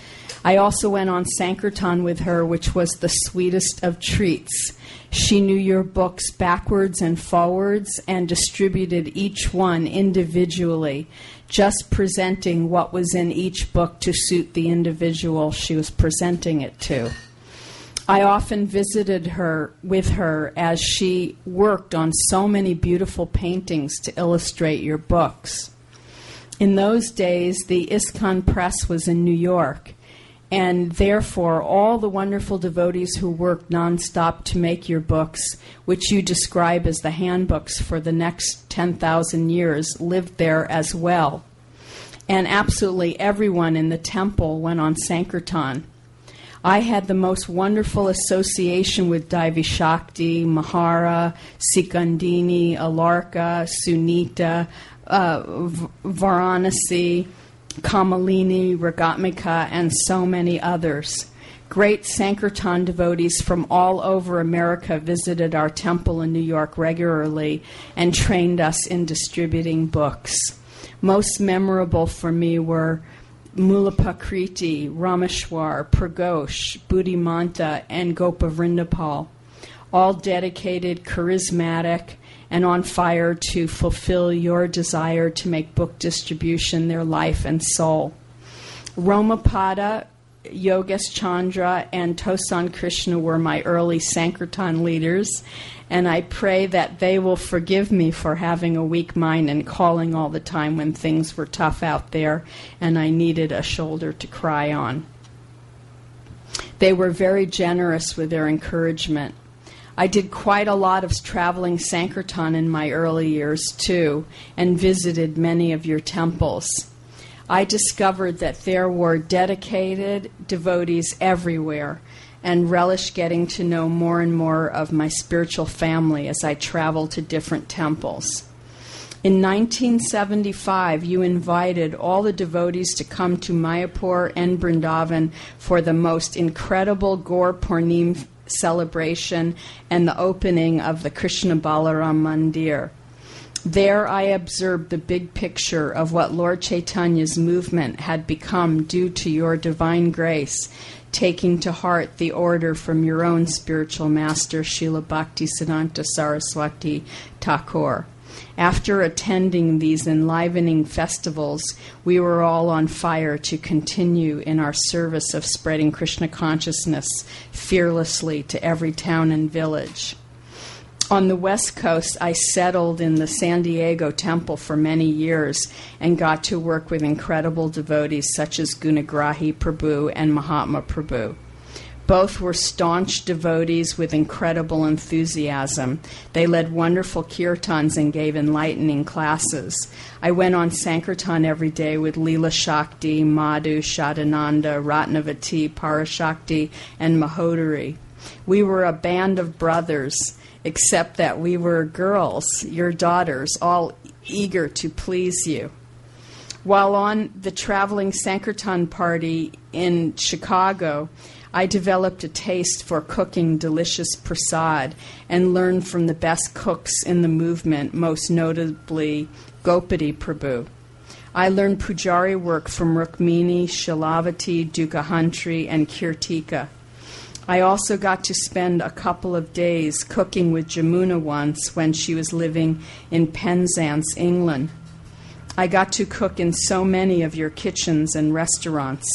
I also went on Sankirtan with her, which was the sweetest of treats. She knew your books backwards and forwards and distributed each one individually, just presenting what was in each book to suit the individual she was presenting it to. I often visited her with her as she worked on so many beautiful paintings to illustrate your books. In those days, the ISKCON Press was in New York, and therefore all the wonderful devotees who worked nonstop to make your books, which you describe as the handbooks for the next ten thousand years, lived there as well. And absolutely everyone in the temple went on Sankirtan. I had the most wonderful association with Devi Shakti, Mahara, Sikandini, Alarka, Sunita, uh, v- Varanasi, Kamalini, Ragatmika, and so many others. Great Sankirtan devotees from all over America visited our temple in New York regularly and trained us in distributing books. Most memorable for me were Mulapakriti, Rameshwar, Pragosh, Buddhimanta, and Gopa Vrindapal, all dedicated, charismatic, and on fire to fulfill your desire to make book distribution their life and soul. Romapada, Yogesh Chandra, and Tosan Krishna were my early Sankirtan leaders, and I pray that they will forgive me for having a weak mind and calling all the time when things were tough out there and I needed a shoulder to cry on. They were very generous with their encouragement. I did quite a lot of traveling Sankirtan in my early years, too, and visited many of your temples. I discovered that there were dedicated devotees everywhere and relished getting to know more and more of my spiritual family as I traveled to different temples. In nineteen seventy-five, you invited all the devotees to come to Mayapur and Vrindavan for the most incredible Gaur Purnim celebration and the opening of the Krishna Balaram Mandir. There I observed the big picture of what Lord Chaitanya's movement had become due to your divine grace, taking to heart the order from your own spiritual master, Srila Bhaktisiddhanta Saraswati Thakur. After attending these enlivening festivals, we were all on fire to continue in our service of spreading Krishna consciousness fearlessly to every town and village. On the West Coast, I settled in the San Diego temple for many years and got to work with incredible devotees such as Gunagrahi Prabhu and Mahatma Prabhu. Both were staunch devotees with incredible enthusiasm. They led wonderful kirtans and gave enlightening classes. I went on Sankirtan every day with Leela Shakti, Madhu, Shadananda, Ratnavati, Parashakti, and Mahodari. We were a band of brothers, except that we were girls, your daughters, all eager to please you. While on the traveling Sankirtan party in Chicago, I developed a taste for cooking delicious prasad and learned from the best cooks in the movement, most notably Gopati Prabhu. I learned pujari work from Rukmini, Shilavati, Dukahantri, and Kirtika. I also got to spend a couple of days cooking with Jamuna once when she was living in Penzance, England. I got to cook in so many of your kitchens and restaurants.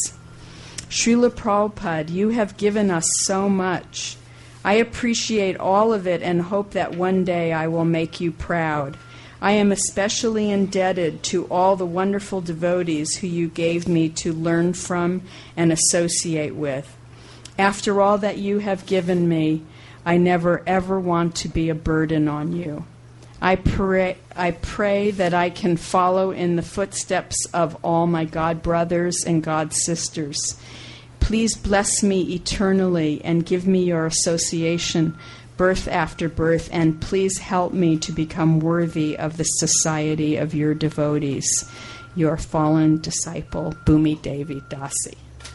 Srila Prabhupada, you have given us so much. I appreciate all of it and hope that one day I will make you proud. I am especially indebted to all the wonderful devotees who you gave me to learn from and associate with. After all that you have given me, I never ever want to be a burden on you. I pray, I pray that I can follow in the footsteps of all my God brothers and God sisters. Please bless me eternally and give me your association birth after birth, and please help me to become worthy of the society of your devotees. Your fallen disciple, Bhumi Devi Dasi.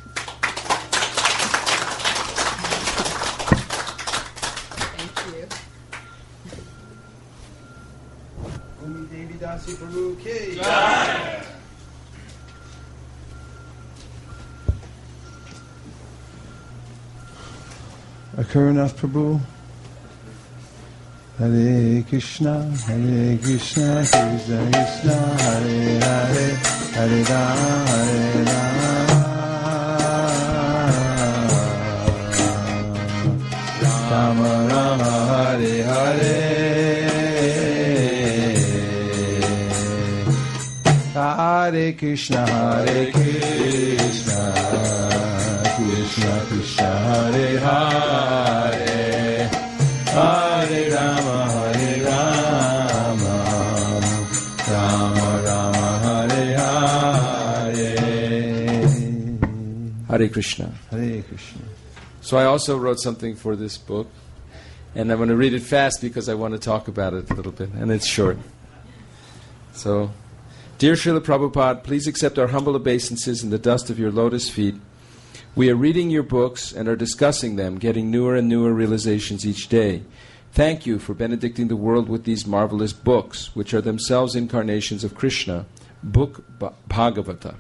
Dasi Prabhu ki jai. Akaranath Prabhu. Hare Krishna, Hare Krishna, Krishna Krishna, Hare Hare, Hare Rama, Hare Rama, Rama Rama, Hare Hare, Hare Krishna, Hare Krishna, Krishna Krishna, Hare Hare, Hare Rama, Hare Rama, Rama Rama, Hare Hare.
Hare Krishna.
Hare Krishna.
So I also wrote something for this book, and I'm going to read it fast because I want to talk about it a little bit, and it's short. So, Dear Srila Prabhupada, please accept our humble obeisances in the dust of your lotus feet. We are reading your books and are discussing them, getting newer and newer realizations each day. Thank you for benedicting the world with these marvelous books, which are themselves incarnations of Krishna, Book Bhagavata.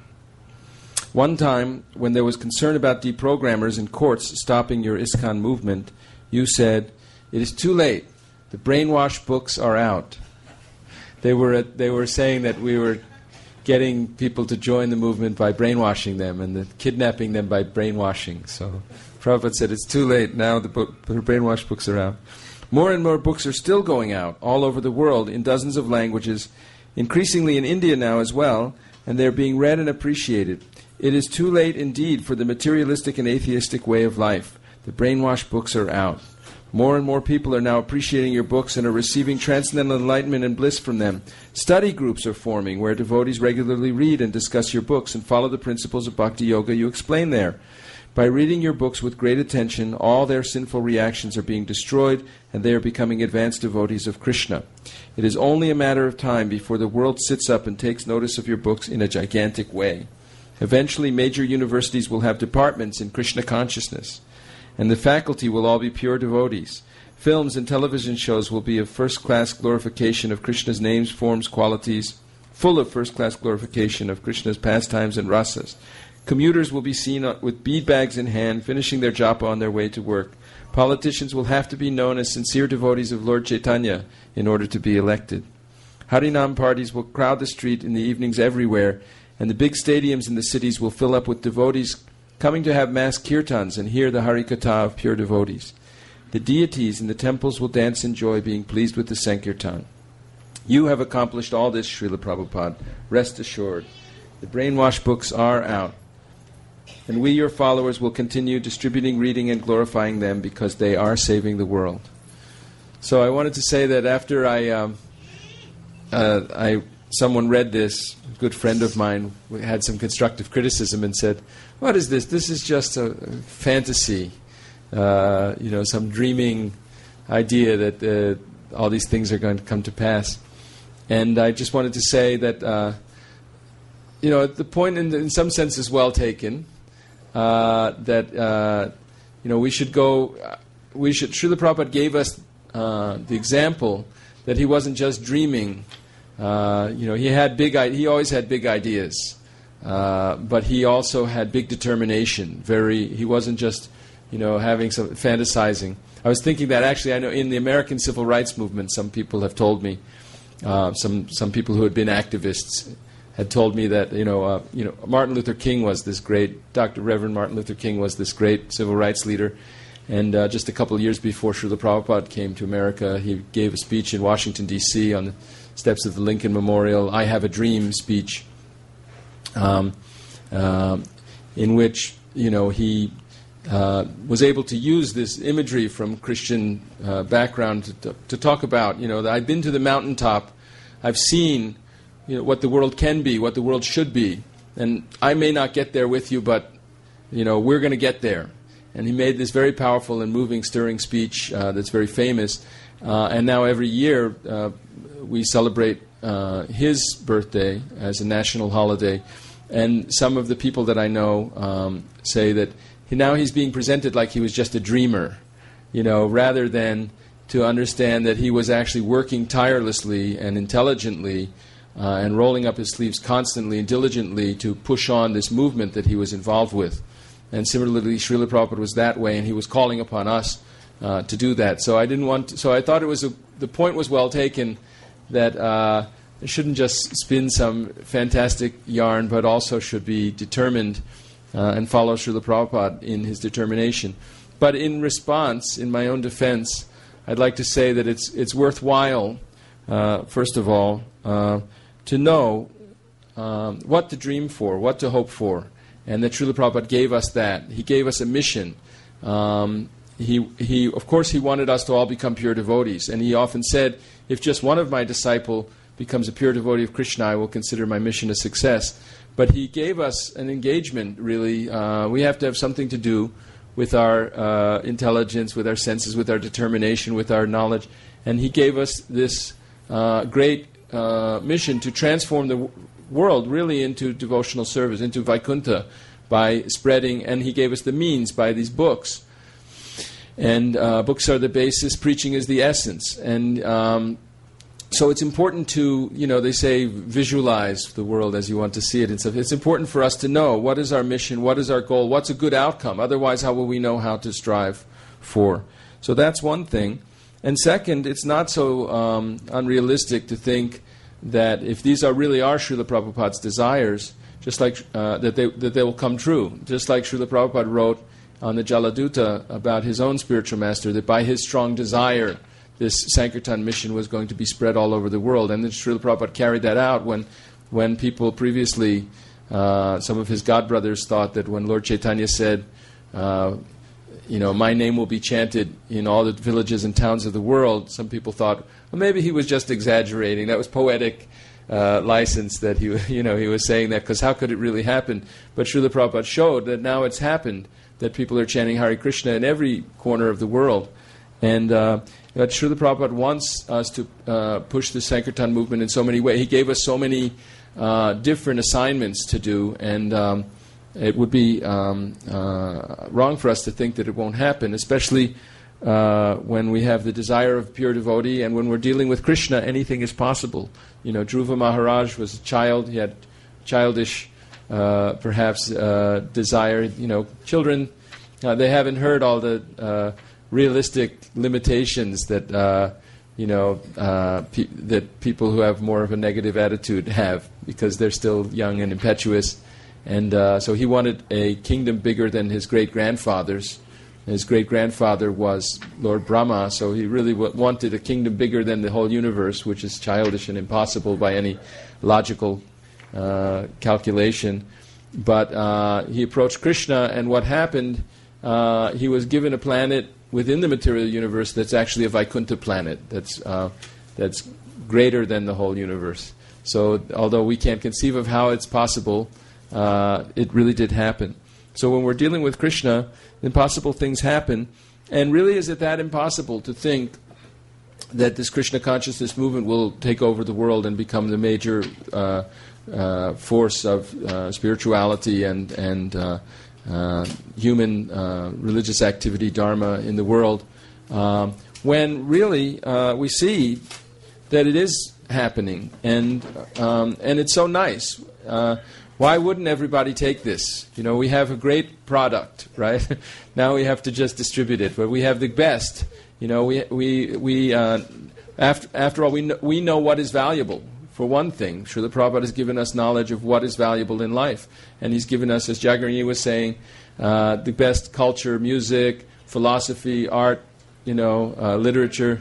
One time, when there was concern about deprogrammers in courts stopping your ISKCON movement, you said, "It is too late. The brainwash books are out." They were they were saying that we were getting people to join the movement by brainwashing them and the kidnapping them by brainwashing. So Prabhupada said, it's too late. Now the, book, the brainwash books are out. More and more books are still going out all over the world in dozens of languages, increasingly in India now as well, and they're being read and appreciated. It is too late indeed for the materialistic and atheistic way of life. The brainwash books are out. More and more people are now appreciating your books and are receiving transcendental enlightenment and bliss from them. Study groups are forming where devotees regularly read and discuss your books and follow the principles of Bhakti Yoga you explain there. By reading your books with great attention, all their sinful reactions are being destroyed and they are becoming advanced devotees of Krishna. It is only a matter of time before the world sits up and takes notice of your books in a gigantic way. Eventually, major universities will have departments in Krishna consciousness, and the faculty will all be pure devotees. Films and television shows will be of first-class glorification of Krishna's names, forms, qualities, full of first-class glorification of Krishna's pastimes and rasas. Commuters will be seen with bead bags in hand, finishing their japa on their way to work. Politicians will have to be known as sincere devotees of Lord Chaitanya in order to be elected. Harinam parties will crowd the street in the evenings everywhere, and the big stadiums in the cities will fill up with devotees coming to have mass kirtans and hear the Harikatha of pure devotees. The deities in the temples will dance in joy, being pleased with the Sankirtan. You have accomplished all this, Srila Prabhupada. Rest assured. The brainwash books are out. And we, your followers, will continue distributing, reading, and glorifying them because they are saving the world. So I wanted to say that after I, um, uh, I someone read this, a good friend of mine had some constructive criticism and said, what is this? This is just a fantasy, uh, you know, some dreaming idea that uh, all these things are going to come to pass. And I just wanted to say that, uh, you know, the point in, in some sense is well taken, uh, that, uh, you know, we should go, we should, Srila Prabhupada gave us uh, the example that he wasn't just dreaming. Uh, you know, he had big, he always had big ideas. Uh, but he also had big determination. Very, he wasn't just, you know, having some fantasizing. I was thinking that actually, I know in the American civil rights movement, some people have told me, uh, some some people who had been activists had told me that, you know, uh, you know, Martin Luther King was this great, Doctor Reverend Martin Luther King was this great civil rights leader, and uh, just a couple of years before Srila Prabhupada came to America, he gave a speech in Washington D C on the steps of the Lincoln Memorial, "I Have a Dream" speech. Um, uh, in which, you know, he uh, was able to use this imagery from Christian uh, background to, to, to talk about, you know, that I've been to the mountaintop, I've seen, you know, what the world can be, what the world should be, and I may not get there with you, but, you know, we're going to get there. And he made this very powerful and moving, stirring speech uh, that's very famous, uh, and now every year uh, we celebrate uh, his birthday as a national holiday. And some of the people that I know um, say that he, now he's being presented like he was just a dreamer, you know, rather than to understand that he was actually working tirelessly and intelligently uh, and rolling up his sleeves constantly and diligently to push on this movement that he was involved with. And similarly, Srila Prabhupada was that way, and he was calling upon us uh, to do that. So I didn't want to, so I thought it was a, the point was well taken that uh, it shouldn't just spin some fantastic yarn, but also should be determined uh, and follow Srila Prabhupada in his determination. But in response, in my own defense, I'd like to say that it's it's worthwhile, uh, first of all, uh, to know um, what to dream for, what to hope for, and that Srila Prabhupada gave us that. He gave us a mission. Um, he, he, of course, he wanted us to all become pure devotees, and he often said, if just one of my disciple becomes a pure devotee of Krishna, I will consider my mission a success. But he gave us an engagement, really. Uh, we have to have something to do with our uh, intelligence, with our senses, with our determination, with our knowledge. And he gave us this uh, great uh, mission to transform the w- world really into devotional service, into Vaikuntha, by spreading, and he gave us the means by these books. And uh, books are the basis, preaching is the essence. And um, so it's important to, you know, they say visualize the world as you want to see it. And so it's important for us to know what is our mission, what is our goal, what's a good outcome. Otherwise, how will we know how to strive for? So that's one thing. And second, it's not so um, unrealistic to think that if these are really are Srila Prabhupada's desires, just like uh, that they that they will come true. Just like Srila Prabhupada wrote on the Jaladuta about his own spiritual master, that by his strong desire, this Sankirtan mission was going to be spread all over the world. And then Srila Prabhupada carried that out when when people previously, uh, some of his godbrothers thought that when Lord Chaitanya said, uh, you know, my name will be chanted in all the villages and towns of the world, some people thought, well, maybe he was just exaggerating. That was poetic uh, license that he, you know, he was saying that, because how could it really happen? But Srila Prabhupada showed that now it's happened, that people are chanting Hare Krishna in every corner of the world. And uh, but Srila Prabhupada wants us to uh, push the Sankirtan movement in so many ways. He gave us so many uh, different assignments to do, and um, it would be um, uh, wrong for us to think that it won't happen, especially uh, when we have the desire of pure devotee, and when we're dealing with Krishna, anything is possible. You know, Dhruva Maharaj was a child. He had childish, uh, perhaps, uh, desire. You know, children, uh, they haven't heard all the uh, realistic limitations that uh, you know uh, pe- that people who have more of a negative attitude have, because they're still young and impetuous. And uh, so he wanted a kingdom bigger than his great-grandfather's. His great-grandfather was Lord Brahma, so he really w- wanted a kingdom bigger than the whole universe, which is childish and impossible by any logical uh, calculation. But uh, he approached Krishna, and what happened, uh, he was given a planet within the material universe that's actually a Vaikuntha planet, that's uh, that's greater than the whole universe. So although we can't conceive of how it's possible, uh, it really did happen. So when we're dealing with Krishna, impossible things happen. And really, is it that impossible to think that this Krishna consciousness movement will take over the world and become the major uh, uh, force of uh, spirituality and, and uh, Uh, human uh, religious activity, dharma in the world, um, when really uh, we see that it is happening, and um, and it's so nice. Uh, why wouldn't everybody take this? You know, we have a great product, right? Now we have to just distribute it, but we have the best. You know, we we we uh, after after all, we know, we know what is valuable. For one thing, Srila Prabhupada has given us knowledge of what is valuable in life. And he's given us, as Jagarini was saying, uh, the best culture, music, philosophy, art, you know, uh, literature,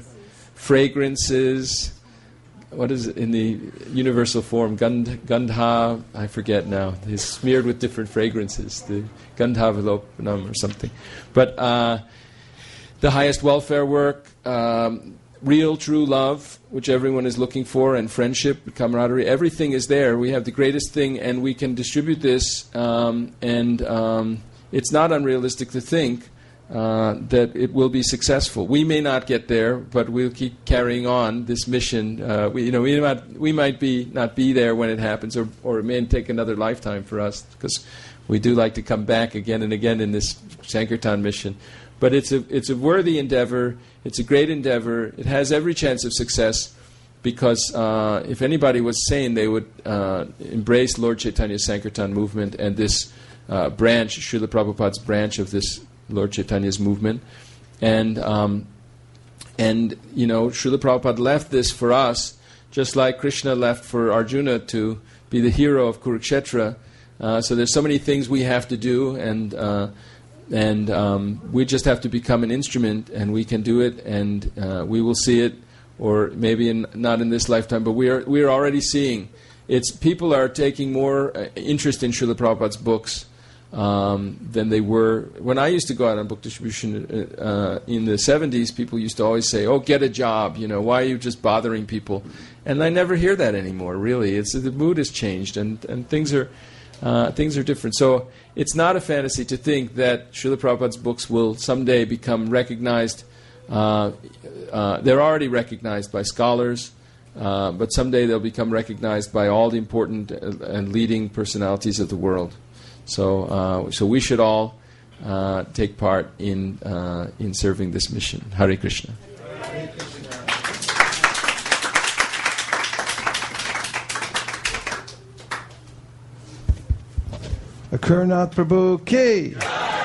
fragrances. What is it in the universal form? Gandh, Gandha, I forget now. It's smeared with different fragrances, the Gandhavilopanam or something. But uh, the highest welfare work, um, real, true love, which everyone is looking for, and friendship, camaraderie, everything is there. We have the greatest thing, and we can distribute this, um, and um, it's not unrealistic to think uh, that it will be successful. We may not get there, but we'll keep carrying on this mission. Uh, we, you know, we might, we might be not be there when it happens, or, or it may take another lifetime for us, because we do like to come back again and again in this Sankirtan mission. But it's a it's a worthy endeavor. It's a great endeavor. It has every chance of success, because uh, if anybody was sane, they would uh, embrace Lord Chaitanya's Sankirtan movement and this uh, branch, Srila Prabhupada's branch of this Lord Chaitanya's movement. And, um, and you know, Srila Prabhupada left this for us, just like Krishna left for Arjuna to be the hero of Kurukshetra. Uh, so there's so many things we have to do, and uh, and um, we just have to become an instrument, and we can do it, and uh, we will see it, or maybe in, not in this lifetime, but we are we are already seeing. It's people are taking more uh, interest in Srila Prabhupada's books um, than they were when I used to go out on book distribution uh, in the seventies. People used to always say, "Oh, get a job! You know, why are you just bothering people?" And I never hear that anymore. Really, it's the mood has changed, and and things are. Uh, things are different. So it's not a fantasy to think that Srila Prabhupada's books will someday become recognized. Uh, uh, they're already recognized by scholars, uh, but someday they'll become recognized by all the important and leading personalities of the world. So, uh, so we should all uh, take part in uh, in serving this mission. Hare Krishna. Hare Krishna.
Akurnath Prabhu Ki.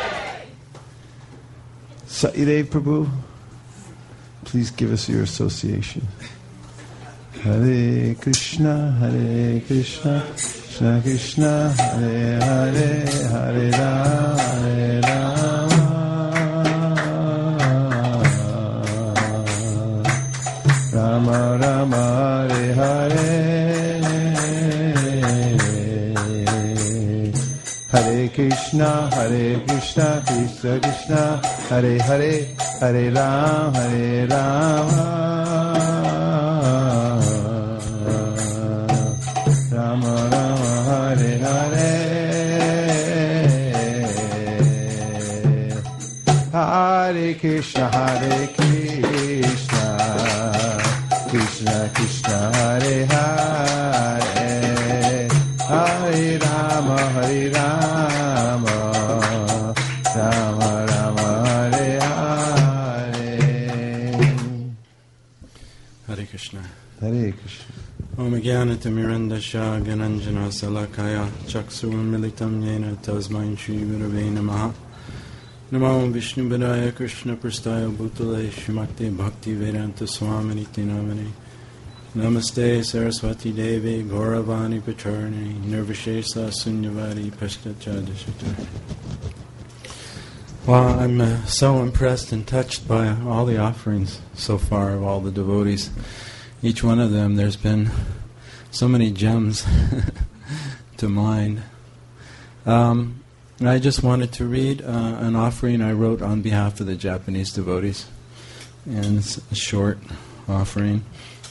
Satidev Prabhu, please give us your association. Hare Krishna, Hare Krishna, Krishna Krishna, Hare Hare, Hare Rama, Hare Rama, Rama Rama, Hare Hare. Hare Krishna, Hare Krishna, Krishna Krishna, Hare Hare, Hare Ram, Hare Rama, Rama Rama, Hare Hare. Hare Krishna, Hare Krishna, Krishna Krishna, Hare Hare, Hare Rama, Hare Rama, Rama Rama, Hare Hare.
Hare Krishna.
Hare Krishna.
Om Jnanatimirandasya Gananjana Salakaya Chaksuram Militam Yena Tasmain Shri Gurave Namaha. Namo Vishnu Padaya Krishna Prastaya Bhutale Shrimakti Bhakti Vedanta Swamini Tinamani. Namaste Saraswati Devi Gauravani Pacharni Nirvishesa Sunyavadi Pashtachadishita. Well, I'm uh, so impressed and touched by all the offerings so far of all the devotees. Each one of them, there's been so many gems to mind. Um, I just wanted to read uh, an offering I wrote on behalf of the Japanese devotees. And it's a short offering.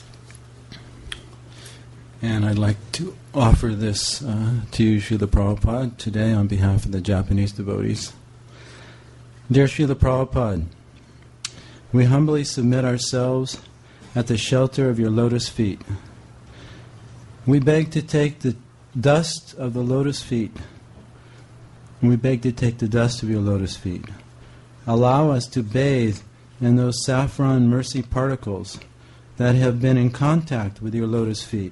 And I'd like to offer this uh, to you, Srila Prabhupada, today on behalf of the Japanese devotees. Dear Srila Prabhupada, we humbly submit ourselves at the shelter of your lotus feet. We beg to take the dust of the lotus feet. We beg to take the dust of your lotus feet. Allow us to bathe in those saffron mercy particles that have been in contact with your lotus feet.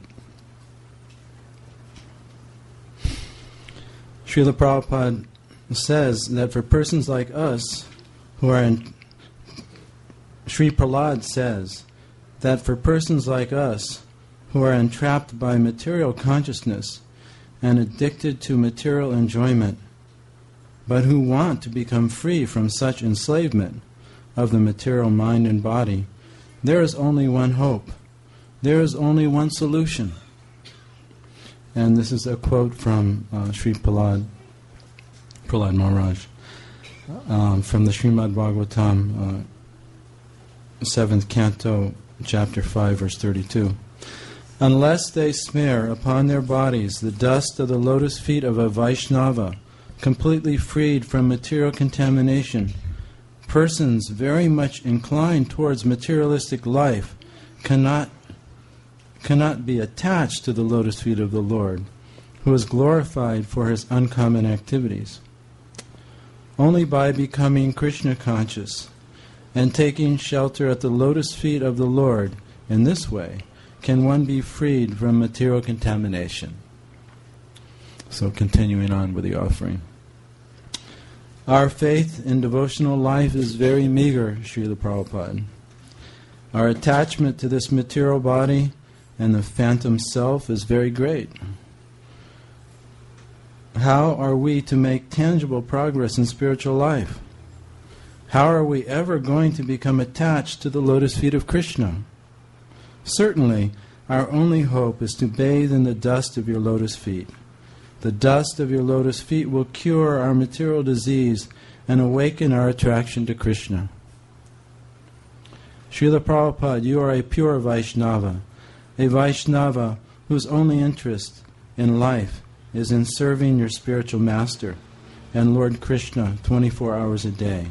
Srila Prabhupada says that for persons like us who are in... Sri Prahlad says that for persons like us who are entrapped by material consciousness and addicted to material enjoyment, but who want to become free from such enslavement of the material mind and body, there is only one hope. There is only one solution. And this is a quote from uh, Sri Prahlad, Prahlad Maharaj, um, from the Srimad Bhagavatam, uh, seventh canto, chapter five, verse thirty-two. Unless they smear upon their bodies the dust of the lotus feet of a Vaishnava, completely freed from material contamination, persons very much inclined towards materialistic life cannot cannot be attached to the lotus feet of the Lord, who is glorified for his uncommon activities. Only by becoming Krishna conscious and taking shelter at the lotus feet of the Lord in this way can one be freed from material contamination. So continuing on with the offering. Our faith in devotional life is very meager, Srila Prabhupada. Our attachment to this material body and the phantom self is very great. How are we to make tangible progress in spiritual life? How are we ever going to become attached to the lotus feet of Krishna? Certainly, our only hope is to bathe in the dust of your lotus feet. The dust of your lotus feet will cure our material disease and awaken our attraction to Krishna. Srila Prabhupada, you are a pure Vaishnava, a Vaishnava whose only interest in life is in serving your spiritual master and Lord Krishna twenty-four hours a day.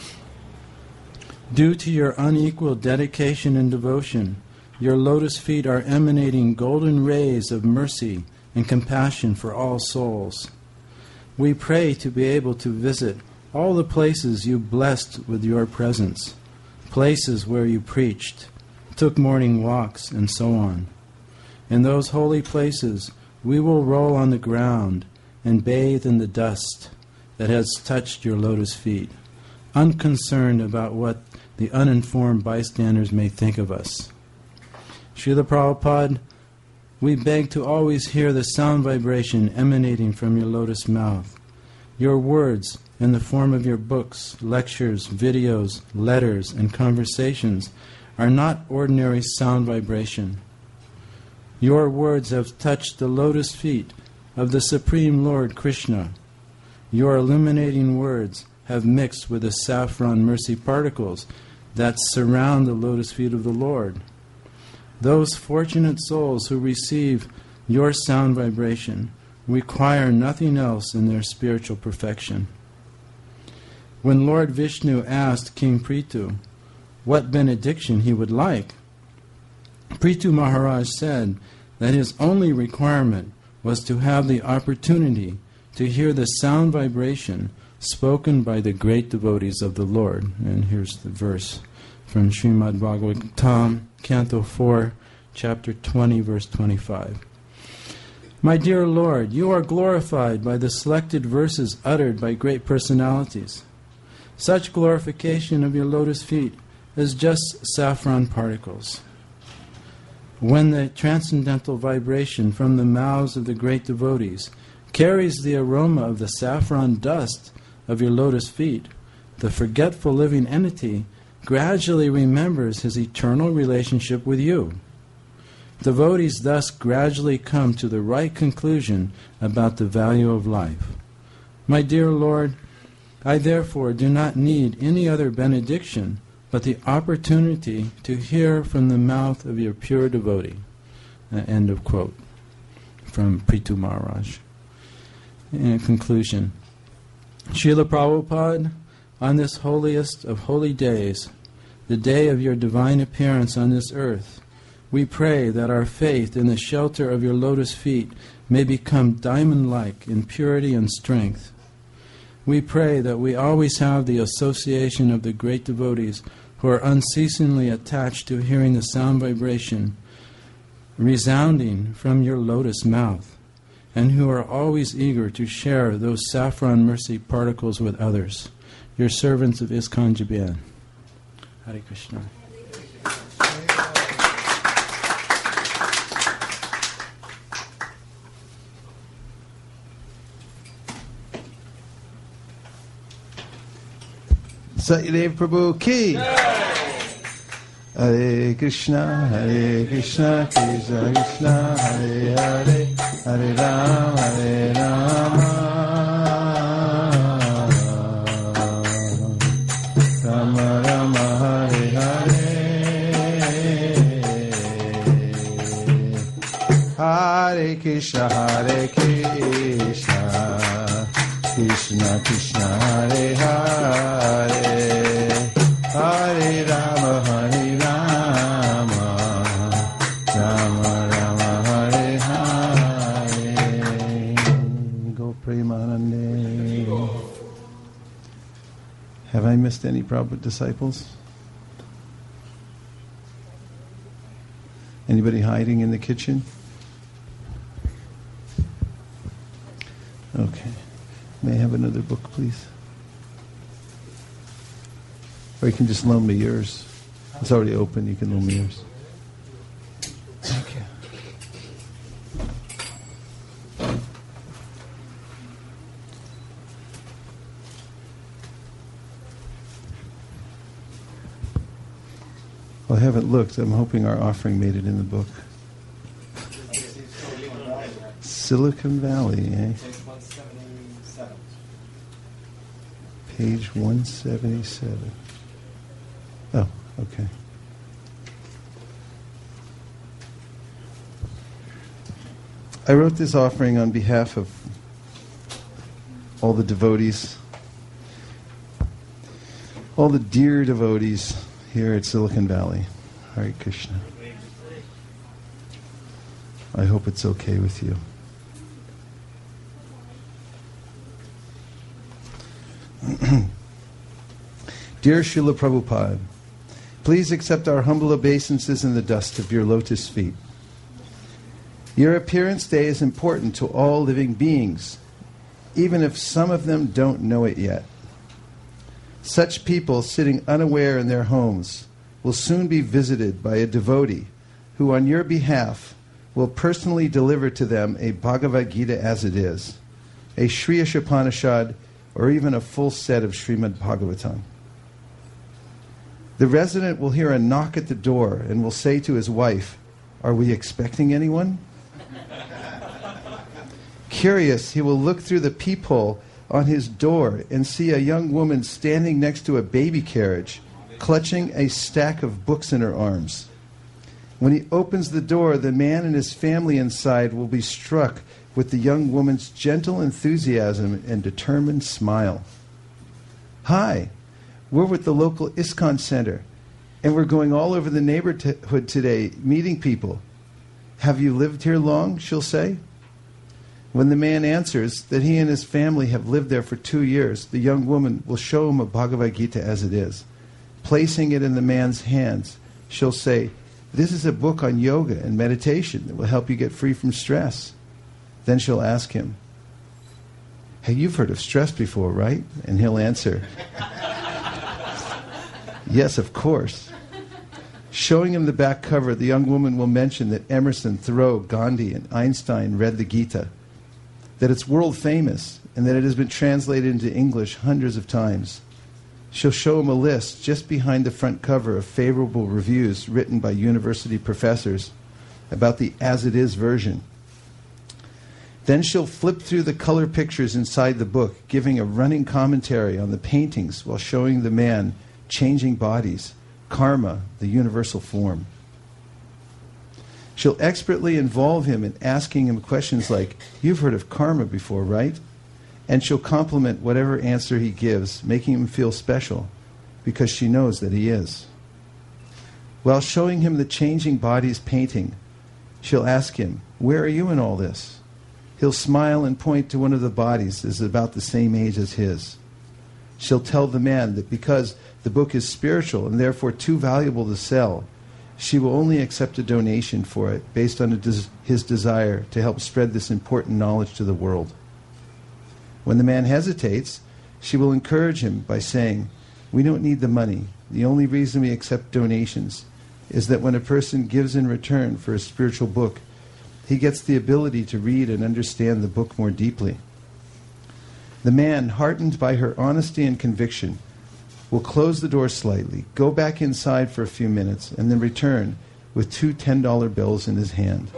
Due to your unequal dedication and devotion, your lotus feet are emanating golden rays of mercy and compassion for all souls. We pray to be able to visit all the places you blessed with your presence, places where you preached, took morning walks, and so on. In those holy places, we will roll on the ground and bathe in the dust that has touched your lotus feet, unconcerned about what the uninformed bystanders may think of us. Srila Prabhupada, we beg to always hear the sound vibration emanating from your lotus mouth. Your words, in the form of your books, lectures, videos, letters, and conversations, are not ordinary sound vibration. Your words have touched the lotus feet of the Supreme Lord Krishna. Your illuminating words have mixed with the saffron mercy particles that surround the lotus feet of the Lord. Those fortunate souls who receive your sound vibration require nothing else in their spiritual perfection. When Lord Vishnu asked King Prithu what benediction he would like, Prithu Maharaj said that his only requirement was to have the opportunity to hear the sound vibration spoken by the great devotees of the Lord. And here's the verse from Srimad Bhagavatam, Canto four, Chapter twenty, verse twenty-five. My dear Lord, you are glorified by the selected verses uttered by great personalities. Such glorification of your lotus feet is just saffron particles. When the transcendental vibration from the mouths of the great devotees carries the aroma of the saffron dust of your lotus feet, the forgetful living entity gradually remembers his eternal relationship with you. Devotees thus gradually come to the right conclusion about the value of life. My dear Lord, I therefore do not need any other benediction but the opportunity to hear from the mouth of your pure devotee. Uh, end of quote from Prithu Maharaj. In conclusion, Srila Prabhupada, on this holiest of holy days, the day of your divine appearance on this earth, we pray that our faith in the shelter of your lotus feet may become diamond-like in purity and strength. We pray that we always have the association of the great devotees who are unceasingly attached to hearing the sound vibration resounding from your lotus mouth, and who are always eager to share those saffron mercy particles with others. Your servants of ISKCON Japan. Hare Krishna.
Satyadev Prabhu ki. Hare Krishna, Hare Krishna, Krishna Krishna, Hare Hare, Hare Rama, Hare Rama, Rama Rama, Hare Hare, Hare Krishna, Hare Krishna, Krishna Krishna, Hare Hare, Hare Rama, Hare Rama, Rama Rama, Hare Hare. Go Premanande. Have I missed any Prabhupada disciples? Anybody hiding in the kitchen? Okay. May I have another book, please? Or you can just loan me yours. It's already open. You can loan me yours. Thank you. Well, I haven't looked. I'm hoping our offering made it in the book. Silicon Valley, eh? Page one seventy-seven. Oh, okay. I wrote this offering on behalf of all the devotees, all the dear devotees here at Silicon Valley. Hare Krishna. I hope it's okay with you. Dear Srila Prabhupada, please accept our humble obeisances in the dust of your lotus feet. Your appearance day is important to all living beings, even if some of them don't know it yet. Such people sitting unaware in their homes will soon be visited by a devotee who on your behalf will personally deliver to them a Bhagavad Gita as it is, a Sri Ishopanishad, or even a full set of Srimad Bhagavatam. The resident will hear a knock at the door and will say to his wife, "Are we expecting anyone?" Curious, he will look through the peephole on his door and see a young woman standing next to a baby carriage, clutching a stack of books in her arms. When he opens the door, the man and his family inside will be struck with the young woman's gentle enthusiasm and determined smile. "Hi, we're with the local ISKCON Center, and we're going all over the neighborhood today, meeting people. Have you lived here long?" she'll say. When the man answers that he and his family have lived there for two years, the young woman will show him a Bhagavad Gita as it is. Placing it in the man's hands, she'll say, "This is a book on yoga and meditation that will help you get free from stress." Then she'll ask him, "Hey, you've heard of stress before, right?" And he'll answer, "Yes, of course." Showing him the back cover, the young woman will mention that Emerson, Thoreau, Gandhi, and Einstein read the Gita, that it's world famous, and that it has been translated into English hundreds of times. She'll show him a list just behind the front cover of favorable reviews written by university professors about the as-it-is version. Then she'll flip through the color pictures inside the book, giving a running commentary on the paintings while showing the man changing bodies, karma, the universal form. She'll expertly involve him in asking him questions like, "You've heard of karma before, right?" And she'll compliment whatever answer he gives, making him feel special, because she knows that he is. While showing him the changing bodies painting, she'll ask him, "Where are you in all this?" He'll smile and point to one of the bodies that is about the same age as his. She'll tell the man that because the book is spiritual and therefore too valuable to sell, she will only accept a donation for it based on a des- his desire to help spread this important knowledge to the world. When the man hesitates, she will encourage him by saying, "We don't need the money. The only reason we accept donations is that when a person gives in return for a spiritual book, he gets the ability to read and understand the book more deeply." The man, heartened by her honesty and conviction, will close the door slightly, go back inside for a few minutes, and then return with two ten dollar bills in his hand.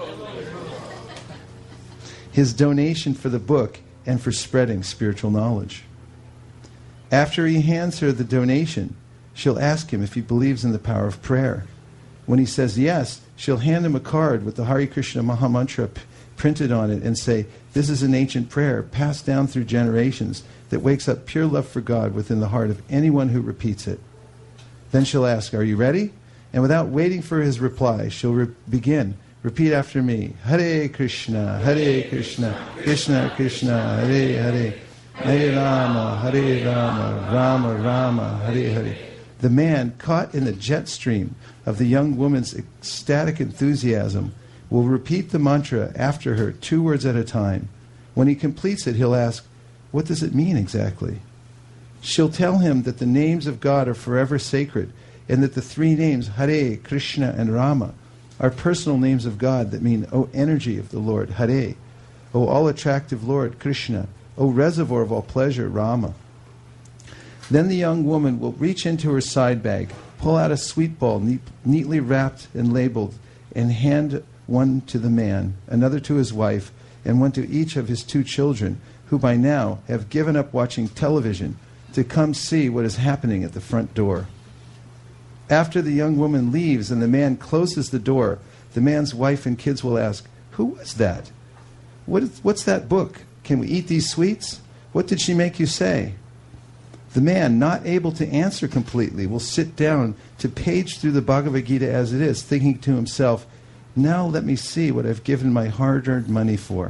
His donation for the book and for spreading spiritual knowledge. After he hands her the donation, she'll ask him if he believes in the power of prayer. When he says yes, she'll hand him a card with the Hare Krishna Mahamantra p- printed on it and say, "This is an ancient prayer passed down through generations that wakes up pure love for God within the heart of anyone who repeats it." Then she'll ask, "Are you ready?" And without waiting for his reply, she'll re- begin, "Repeat after me. Hare Krishna, Hare Krishna, Krishna Krishna, Hare Hare, Hare Rama, Hare Rama, Rama Rama, Hare Hare." The man, caught in the jet stream of the young woman's ecstatic enthusiasm, will repeat the mantra after her, two words at a time. When he completes it, he'll ask, "What does it mean exactly?" She'll tell him that the names of God are forever sacred, and that the three names, Hare, Krishna, and Rama, are personal names of God that mean, O energy of the Lord, Hare, O all-attractive Lord, Krishna, O reservoir of all pleasure, Rama. Then the young woman will reach into her side bag, pull out a sweet ball neat, neatly wrapped and labeled, and hand one to the man, another to his wife, and one to each of his two children, who by now have given up watching television to come see what is happening at the front door. After the young woman leaves and the man closes the door, the man's wife and kids will ask, "Who was that? What is, what's that book? Can we eat these sweets? What did she make you say?" The man, not able to answer completely, will sit down to page through the Bhagavad Gita as it is, thinking to himself, "Now let me see what I've given my hard-earned money for."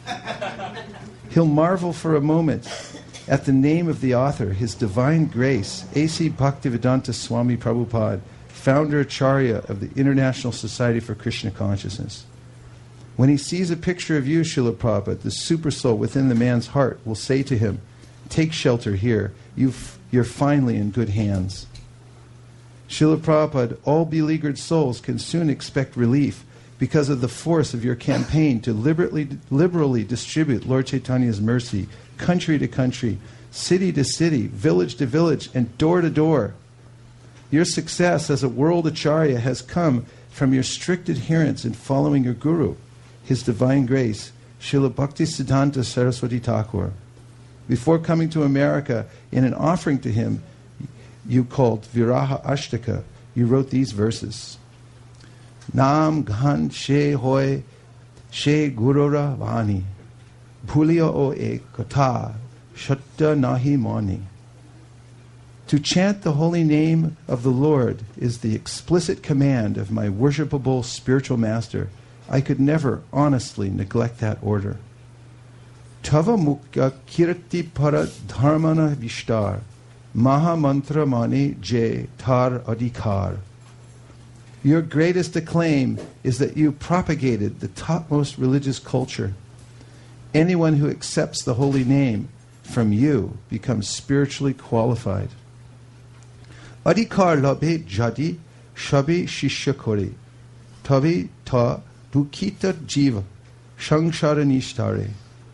He'll marvel for a moment at the name of the author, His Divine Grace, A C Bhaktivedanta Swami Prabhupada, founder Acharya of the International Society for Krishna Consciousness. When he sees a picture of you, Srila Prabhupada, the super soul within the man's heart will say to him, "Take shelter here. You've, you're finally in good hands." Srila Prabhupada, all beleaguered souls can soon expect relief because of the force of your campaign to liberally, liberally distribute Lord Chaitanya's mercy, country to country, city to city, village to village, and door to door. Your success as a world Acharya has come from your strict adherence in following your Guru, His Divine Grace, Srila Bhaktisiddhanta Saraswati Thakur. Before coming to America, in an offering to him you called Viraha Ashtaka, you wrote these verses. Nam ghan she hoy she gurura vani, bhuliya o ek katha shatta nahi mani. To chant the holy name of the Lord is the explicit command of my worshipable spiritual master. I could never honestly neglect that order. Tava mukya kirti para dharmana vishtar, maha mantra mani jay tar adhikar. Your greatest acclaim is that you propagated the topmost religious culture. Anyone who accepts the holy name from you becomes spiritually qualified. Adhikar labhe jadi shabi shishya kori, tavi ta dukita jiva shangshara nishtare.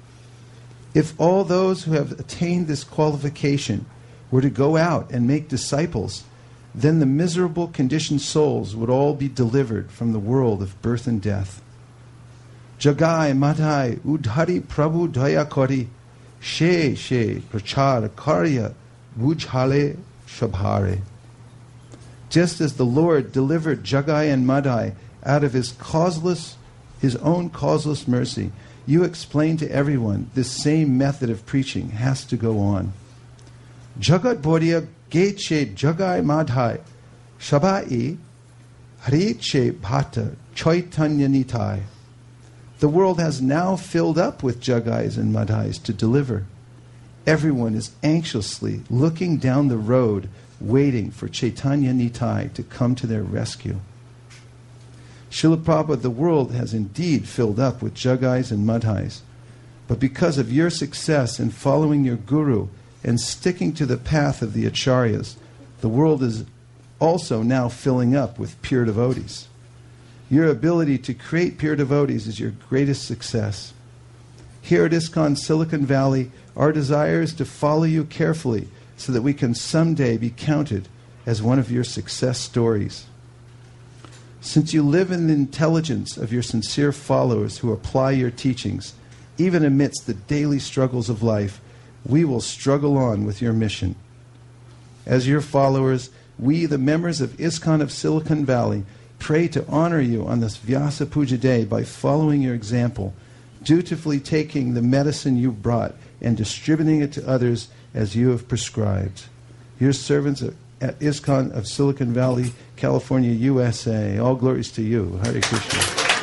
If all those who have attained this qualification were to go out and make disciples, then the miserable conditioned souls would all be delivered from the world of birth and death. Jagai madhai udhari prabhu daya kori, she she prachar karya bujhale shabhare. Just as the Lord delivered Jagai and Madhai out of his causeless, his own causeless mercy, you explain to everyone this same method of preaching has to go on. Jagat Bodhya Geche Jagai Madhai Shabai Hariche Bhata Chaitanya Nitai. The world has now filled up with Jagais and Madhais to deliver. Everyone is anxiously looking down the road, waiting for Chaitanya Nitai to come to their rescue. Srila Prabhupada, the world has indeed filled up with Jagais and Madhais, but because of your success in following your Guru and sticking to the path of the Acharyas, the world is also now filling up with pure devotees. Your ability to create pure devotees is your greatest success. Here at ISKCON Silicon Valley, our desire is to follow you carefully so that we can someday be counted as one of your success stories. Since you live in the intelligence of your sincere followers who apply your teachings, even amidst the daily struggles of life, we will struggle on with your mission. As your followers, we, the members of ISKCON of Silicon Valley, pray to honor you on this Vyasa Puja day by following your example, dutifully taking the medicine you brought and distributing it to others as you have prescribed. Your servants at ISKCON of Silicon Valley, California, U S A. All glories to you. Hare Krishna.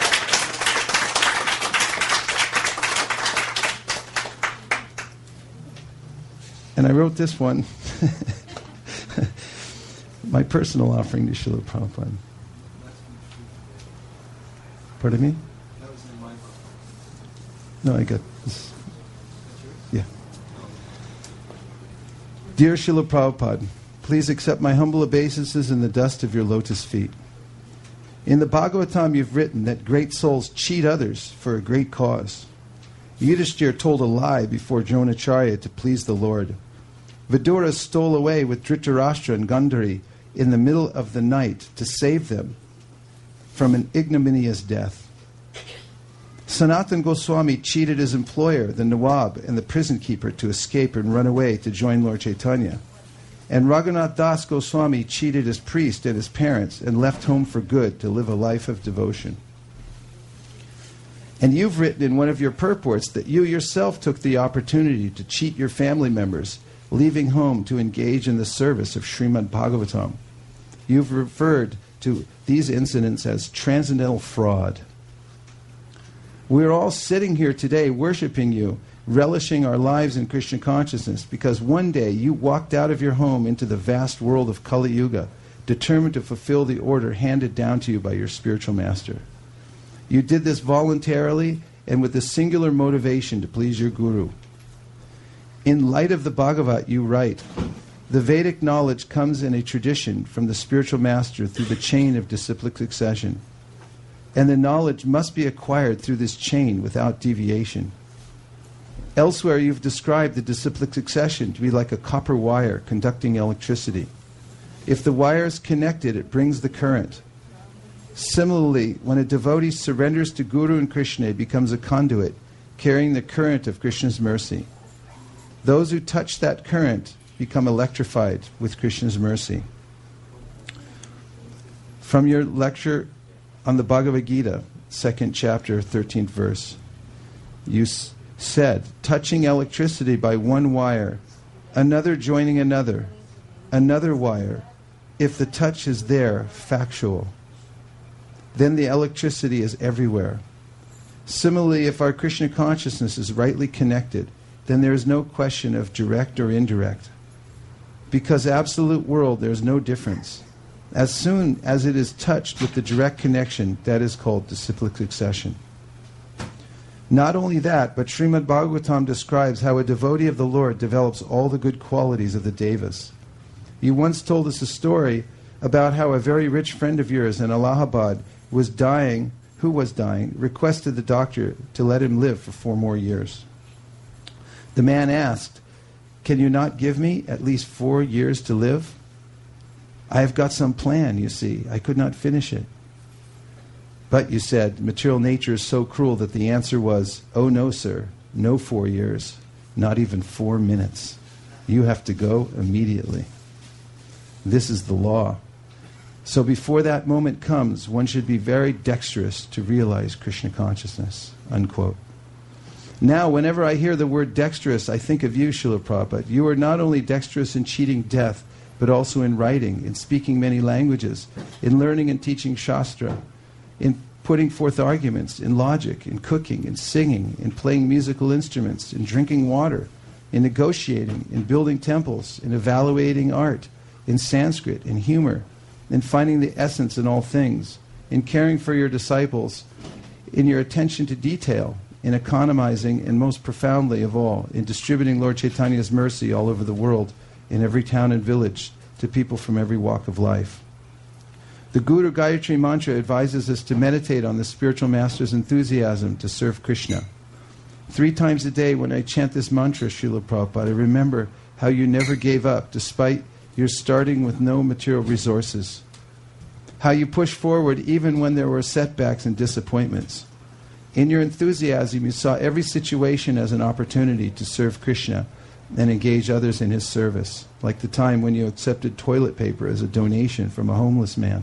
And I wrote this one, my personal offering to Srila Prabhupada. Pardon me?
That was in my book.
No, I got this. Yeah. Dear Srila Prabhupada, please accept my humble obeisances in the dust of your lotus feet. In the Bhagavatam you've written that great souls cheat others for a great cause. Yudhishthira told a lie before Dronacharya to please the Lord. Vidura stole away with Dhritarashtra and Gandhari in the middle of the night to save them from an ignominious death. Sanatan Goswami cheated his employer, the Nawab, and the prison keeper to escape and run away to join Lord Chaitanya. And Raghunath Das Goswami cheated his priest and his parents and left home for good to live a life of devotion. And you've written in one of your purports that you yourself took the opportunity to cheat your family members, leaving home to engage in the service of Srimad Bhagavatam. You've referred to these incidents as transcendental fraud. We're all sitting here today worshiping you, relishing our lives in Krishna consciousness, because one day you walked out of your home into the vast world of Kali Yuga, determined to fulfill the order handed down to you by your spiritual master. You did this voluntarily and with the singular motivation to please your guru. In light of the Bhagavat, you write, the Vedic knowledge comes in a tradition from the spiritual master through the chain of disciplic succession. And the knowledge must be acquired through this chain without deviation. Elsewhere, you've described the disciplic succession to be like a copper wire conducting electricity. If the wire is connected, it brings the current. Similarly, when a devotee surrenders to Guru and Krishna, it becomes a conduit, carrying the current of Krishna's mercy. Those who touch that current become electrified with Krishna's mercy. From your lecture on the Bhagavad Gita, second chapter, thirteenth verse, you s- said, touching electricity by one wire, another joining another, another wire, if the touch is there, factual, then the electricity is everywhere. Similarly, if our Krishna consciousness is rightly connected, then there is no question of direct or indirect. Because absolute world, there is no difference. As soon as it is touched with the direct connection, that is called disciplic succession. Not only that, but Srimad Bhagavatam describes how a devotee of the Lord develops all the good qualities of the Devas. You once told us a story about how a very rich friend of yours in Allahabad was dying, who was dying, requested the doctor to let him live for four more years. The man asked, can you not give me at least four years to live? I have got some plan, you see. I could not finish it. But, you said, material nature is so cruel that the answer was, oh no, sir, no four years, not even four minutes. You have to go immediately. This is the law. So before that moment comes, one should be very dexterous to realize Krishna consciousness, unquote. Now, whenever I hear the word dexterous, I think of you, Srila Prabhupada. You are not only dexterous in cheating death, but also in writing, in speaking many languages, in learning and teaching Shastra, in putting forth arguments, in logic, in cooking, in singing, in playing musical instruments, in drinking water, in negotiating, in building temples, in evaluating art, in Sanskrit, in humor, in finding the essence in all things, in caring for your disciples, in your attention to detail, in economizing, and most profoundly of all, in distributing Lord Chaitanya's mercy all over the world, in every town and village, to people from every walk of life. The Guru Gayatri Mantra advises us to meditate on the spiritual master's enthusiasm to serve Krishna. Three times a day when I chant this mantra, Srila Prabhupada, I remember how you never gave up despite your starting with no material resources. How you pushed forward even when there were setbacks and disappointments. In your enthusiasm, you saw every situation as an opportunity to serve Krishna and engage others in his service, like the time when you accepted toilet paper as a donation from a homeless man.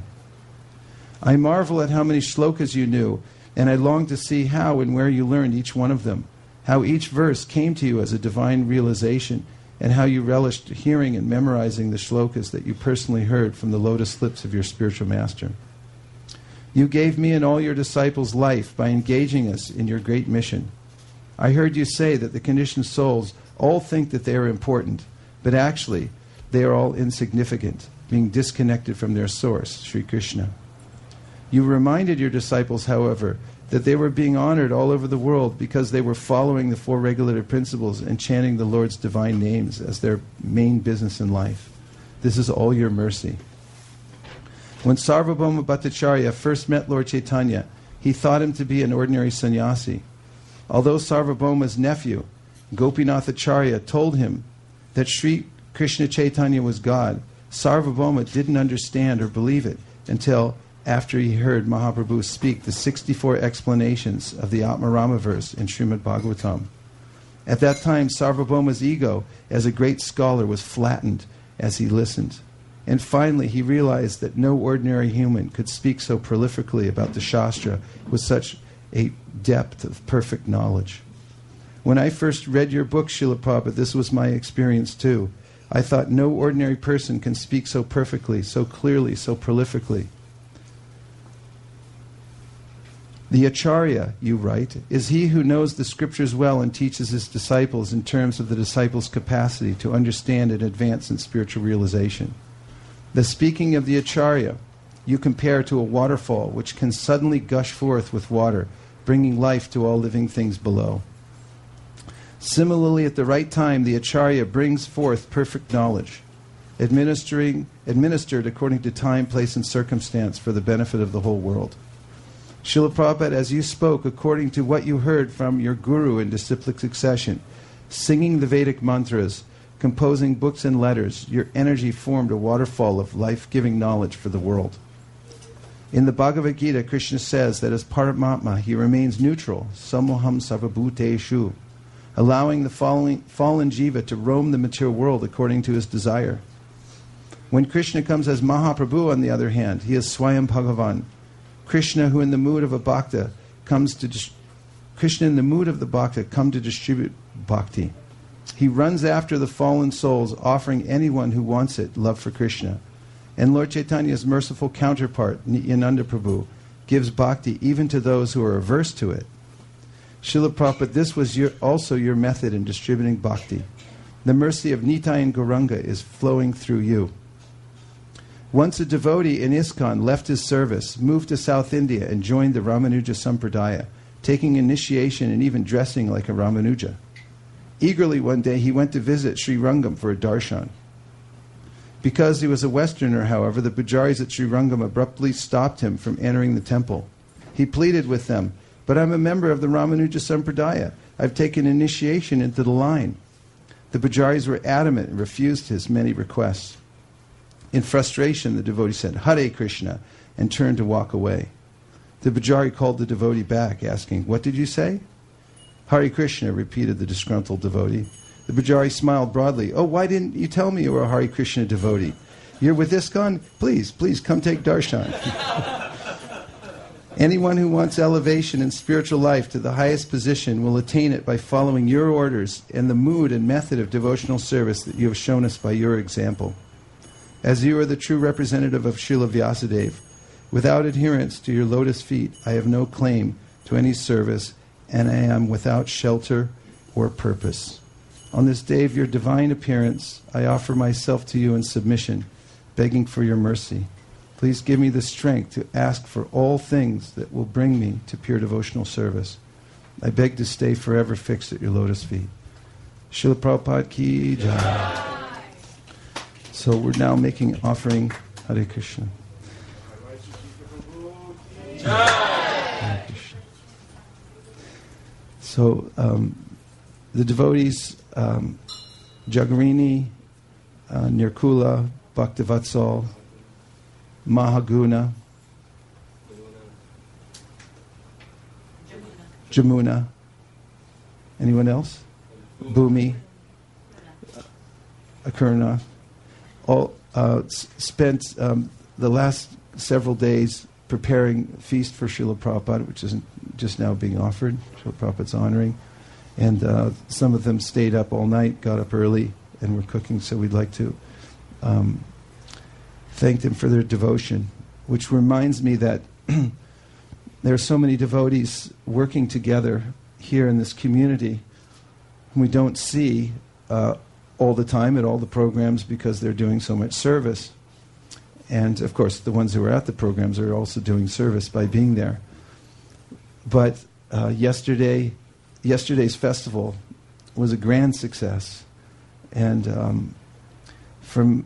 I marvel at how many shlokas you knew, and I long to see how and where you learned each one of them, how each verse came to you as a divine realization, and how you relished hearing and memorizing the shlokas that you personally heard from the lotus lips of your spiritual master. You gave me and all your disciples life by engaging us in your great mission. I heard you say that the conditioned souls all think that they are important, but actually they are all insignificant, being disconnected from their source, Sri Krishna. You reminded your disciples, however, that they were being honored all over the world because they were following the four regulative principles and chanting the Lord's divine names as their main business in life. This is all your mercy. When Sarvabhauma Bhattacharya first met Lord Chaitanya, he thought him to be an ordinary sannyasi. Although Sarvabhauma's nephew, Gopinath Acharya, told him that Sri Krishna Chaitanya was God, Sarvabhauma didn't understand or believe it until after he heard Mahaprabhu speak the sixty-four explanations of the Atmarama verse in Srimad Bhagavatam. At that time, Sarvabhauma's ego as a great scholar was flattened as he listened. And finally, he realized that no ordinary human could speak so prolifically about the Shastra with such a depth of perfect knowledge. When I first read your book, Srila Prabhupada, this was my experience too. I thought no ordinary person can speak so perfectly, so clearly, so prolifically. The Acharya, you write, is he who knows the scriptures well and teaches his disciples in terms of the disciples' capacity to understand and advance in spiritual realization. The speaking of the Acharya you compare to a waterfall which can suddenly gush forth with water, bringing life to all living things below. Similarly, at the right time, the Acharya brings forth perfect knowledge, administering, administered according to time, place, and circumstance for the benefit of the whole world. Srila Prabhupada, as you spoke according to what you heard from your guru in disciplic succession, singing the Vedic mantras, composing books and letters, your energy formed a waterfall of life-giving knowledge for the world. In the Bhagavad Gita, Krishna says that as Paramatma, he remains neutral, samoham sarvabhuteshu, allowing the fallen, fallen jiva to roam the material world according to his desire. When Krishna comes as Mahaprabhu, on the other hand, he is Swayam Bhagavan, Krishna, who in the mood of a bhakta comes to dis- Krishna in the mood of the bhakta come to distribute bhakti. He runs after the fallen souls, offering anyone who wants it love for Krishna. And Lord Chaitanya's merciful counterpart, Nityananda Prabhu, gives bhakti even to those who are averse to it. Srila Prabhupada, this was your, also your method in distributing bhakti. The mercy of Nitai and Gauranga is flowing through you. Once a devotee in ISKCON left his service, moved to South India, and joined the Ramanuja Sampradaya, taking initiation and even dressing like a Ramanuja. Eagerly one day he went to visit Sri Rangam for a darshan. Because he was a Westerner, however, the pujaris at Sri Rangam abruptly stopped him from entering the temple. He pleaded with them, "But I'm a member of the Ramanuja Sampradaya. I've taken initiation into the line." The pujaris were adamant and refused his many requests. In frustration, the devotee said, "Hare Krishna," and turned to walk away. The pujari called the devotee back, asking, "What did you say?" "Hare Krishna," repeated the disgruntled devotee. The pujari smiled broadly. "Oh, why didn't you tell me you were a Hare Krishna devotee? You're with ISKCON? Please, please come take darshan." Anyone who wants elevation in spiritual life to the highest position will attain it by following your orders and the mood and method of devotional service that you have shown us by your example. As you are the true representative of Srila Vyasadeva, without adherence to your lotus feet, I have no claim to any service, and I am without shelter or purpose. On this day of your divine appearance, I offer myself to you in submission, begging for your mercy. Please give me the strength to ask for all things that will bring me to pure devotional service. I beg to stay forever fixed at your lotus feet. Srila Prabhupada ki jai. So we're now making offering. Hare Krishna. Hare Krishna. So um, the devotees, um, Jagarini, uh, Nirkula, Bhaktivatsal, Mahaguna, Jamuna. Anyone else? Bhumi, Akurna. All uh, s- spent um, the last several days preparing a feast for Srila Prabhupada, which isn't just now being offered. Srila Prabhupada's honoring. And uh, some of them stayed up all night, got up early, and were cooking, so we'd like to um, thank them for their devotion, which reminds me that there are so many devotees working together here in this community whom we don't see uh, all the time at all the programs because they're doing so much service. And, of course, the ones who are at the programs are also doing service by being there. but uh, yesterday, yesterday's festival was a grand success. And um, from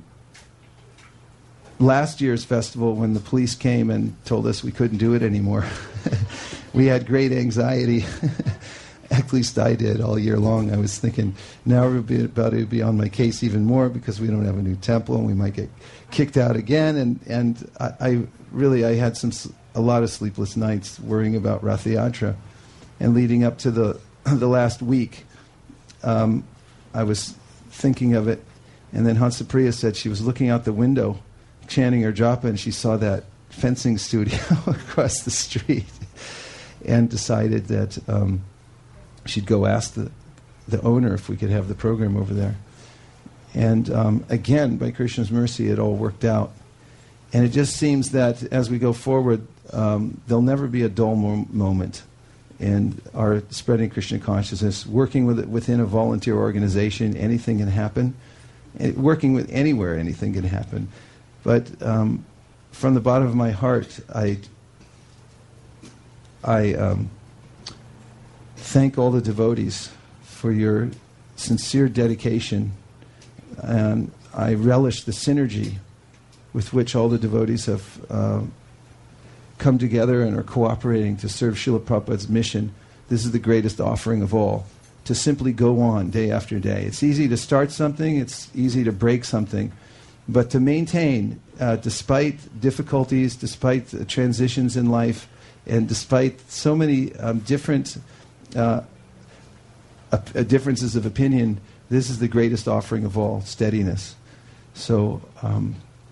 last year's festival, when the police came and told us we couldn't do it anymore, we had great anxiety. At least I did all year long. I was thinking, now we're about to be on my case even more because we don't have a new temple and we might get kicked out again. And and I, I really I had some a lot of sleepless nights worrying about Rath Yatra. And leading up to the the last week, um, I was thinking of it. And then Hansapriya said she was looking out the window, chanting her japa, and she saw that fencing studio across the street, and decided that um, she'd go ask the the owner if we could have the program over there. And um, again, by Krishna's mercy, it all worked out. And it just seems that as we go forward, um, there'll never be a dull mo- moment in our spreading Krishna consciousness. Working with it within a volunteer organization, anything can happen. It, working with anywhere, anything can happen. But um, from the bottom of my heart, I, I um, thank all the devotees for your sincere dedication, and I relish the synergy with which all the devotees have uh, come together and are cooperating to serve Srila Prabhupada's mission. This is the greatest offering of all, to simply go on day after day. It's easy to start something, it's easy to break something, but to maintain, uh, despite difficulties, despite uh, transitions in life, and despite so many um, different uh, uh, differences of opinion, this is the greatest offering of all, steadiness. So um,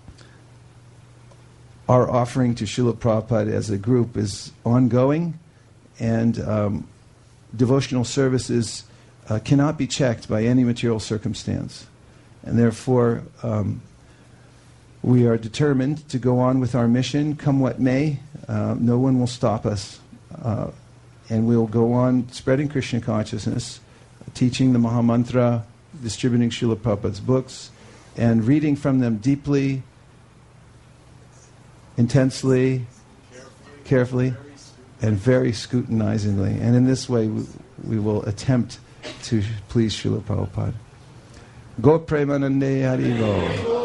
our offering to Srila Prabhupada as a group is ongoing, and um, devotional services uh, cannot be checked by any material circumstance. And therefore, um, we are determined to go on with our mission, come what may. Uh, no one will stop us. Uh, and we'll go on spreading Krishna consciousness, teaching the Mahamantra, distributing Srila Prabhupada's books, and reading from them deeply, intensely, carefully, carefully and very scrutinizingly. And in this way, we, we will attempt to please Srila Prabhupada. Go Premanande Haribo.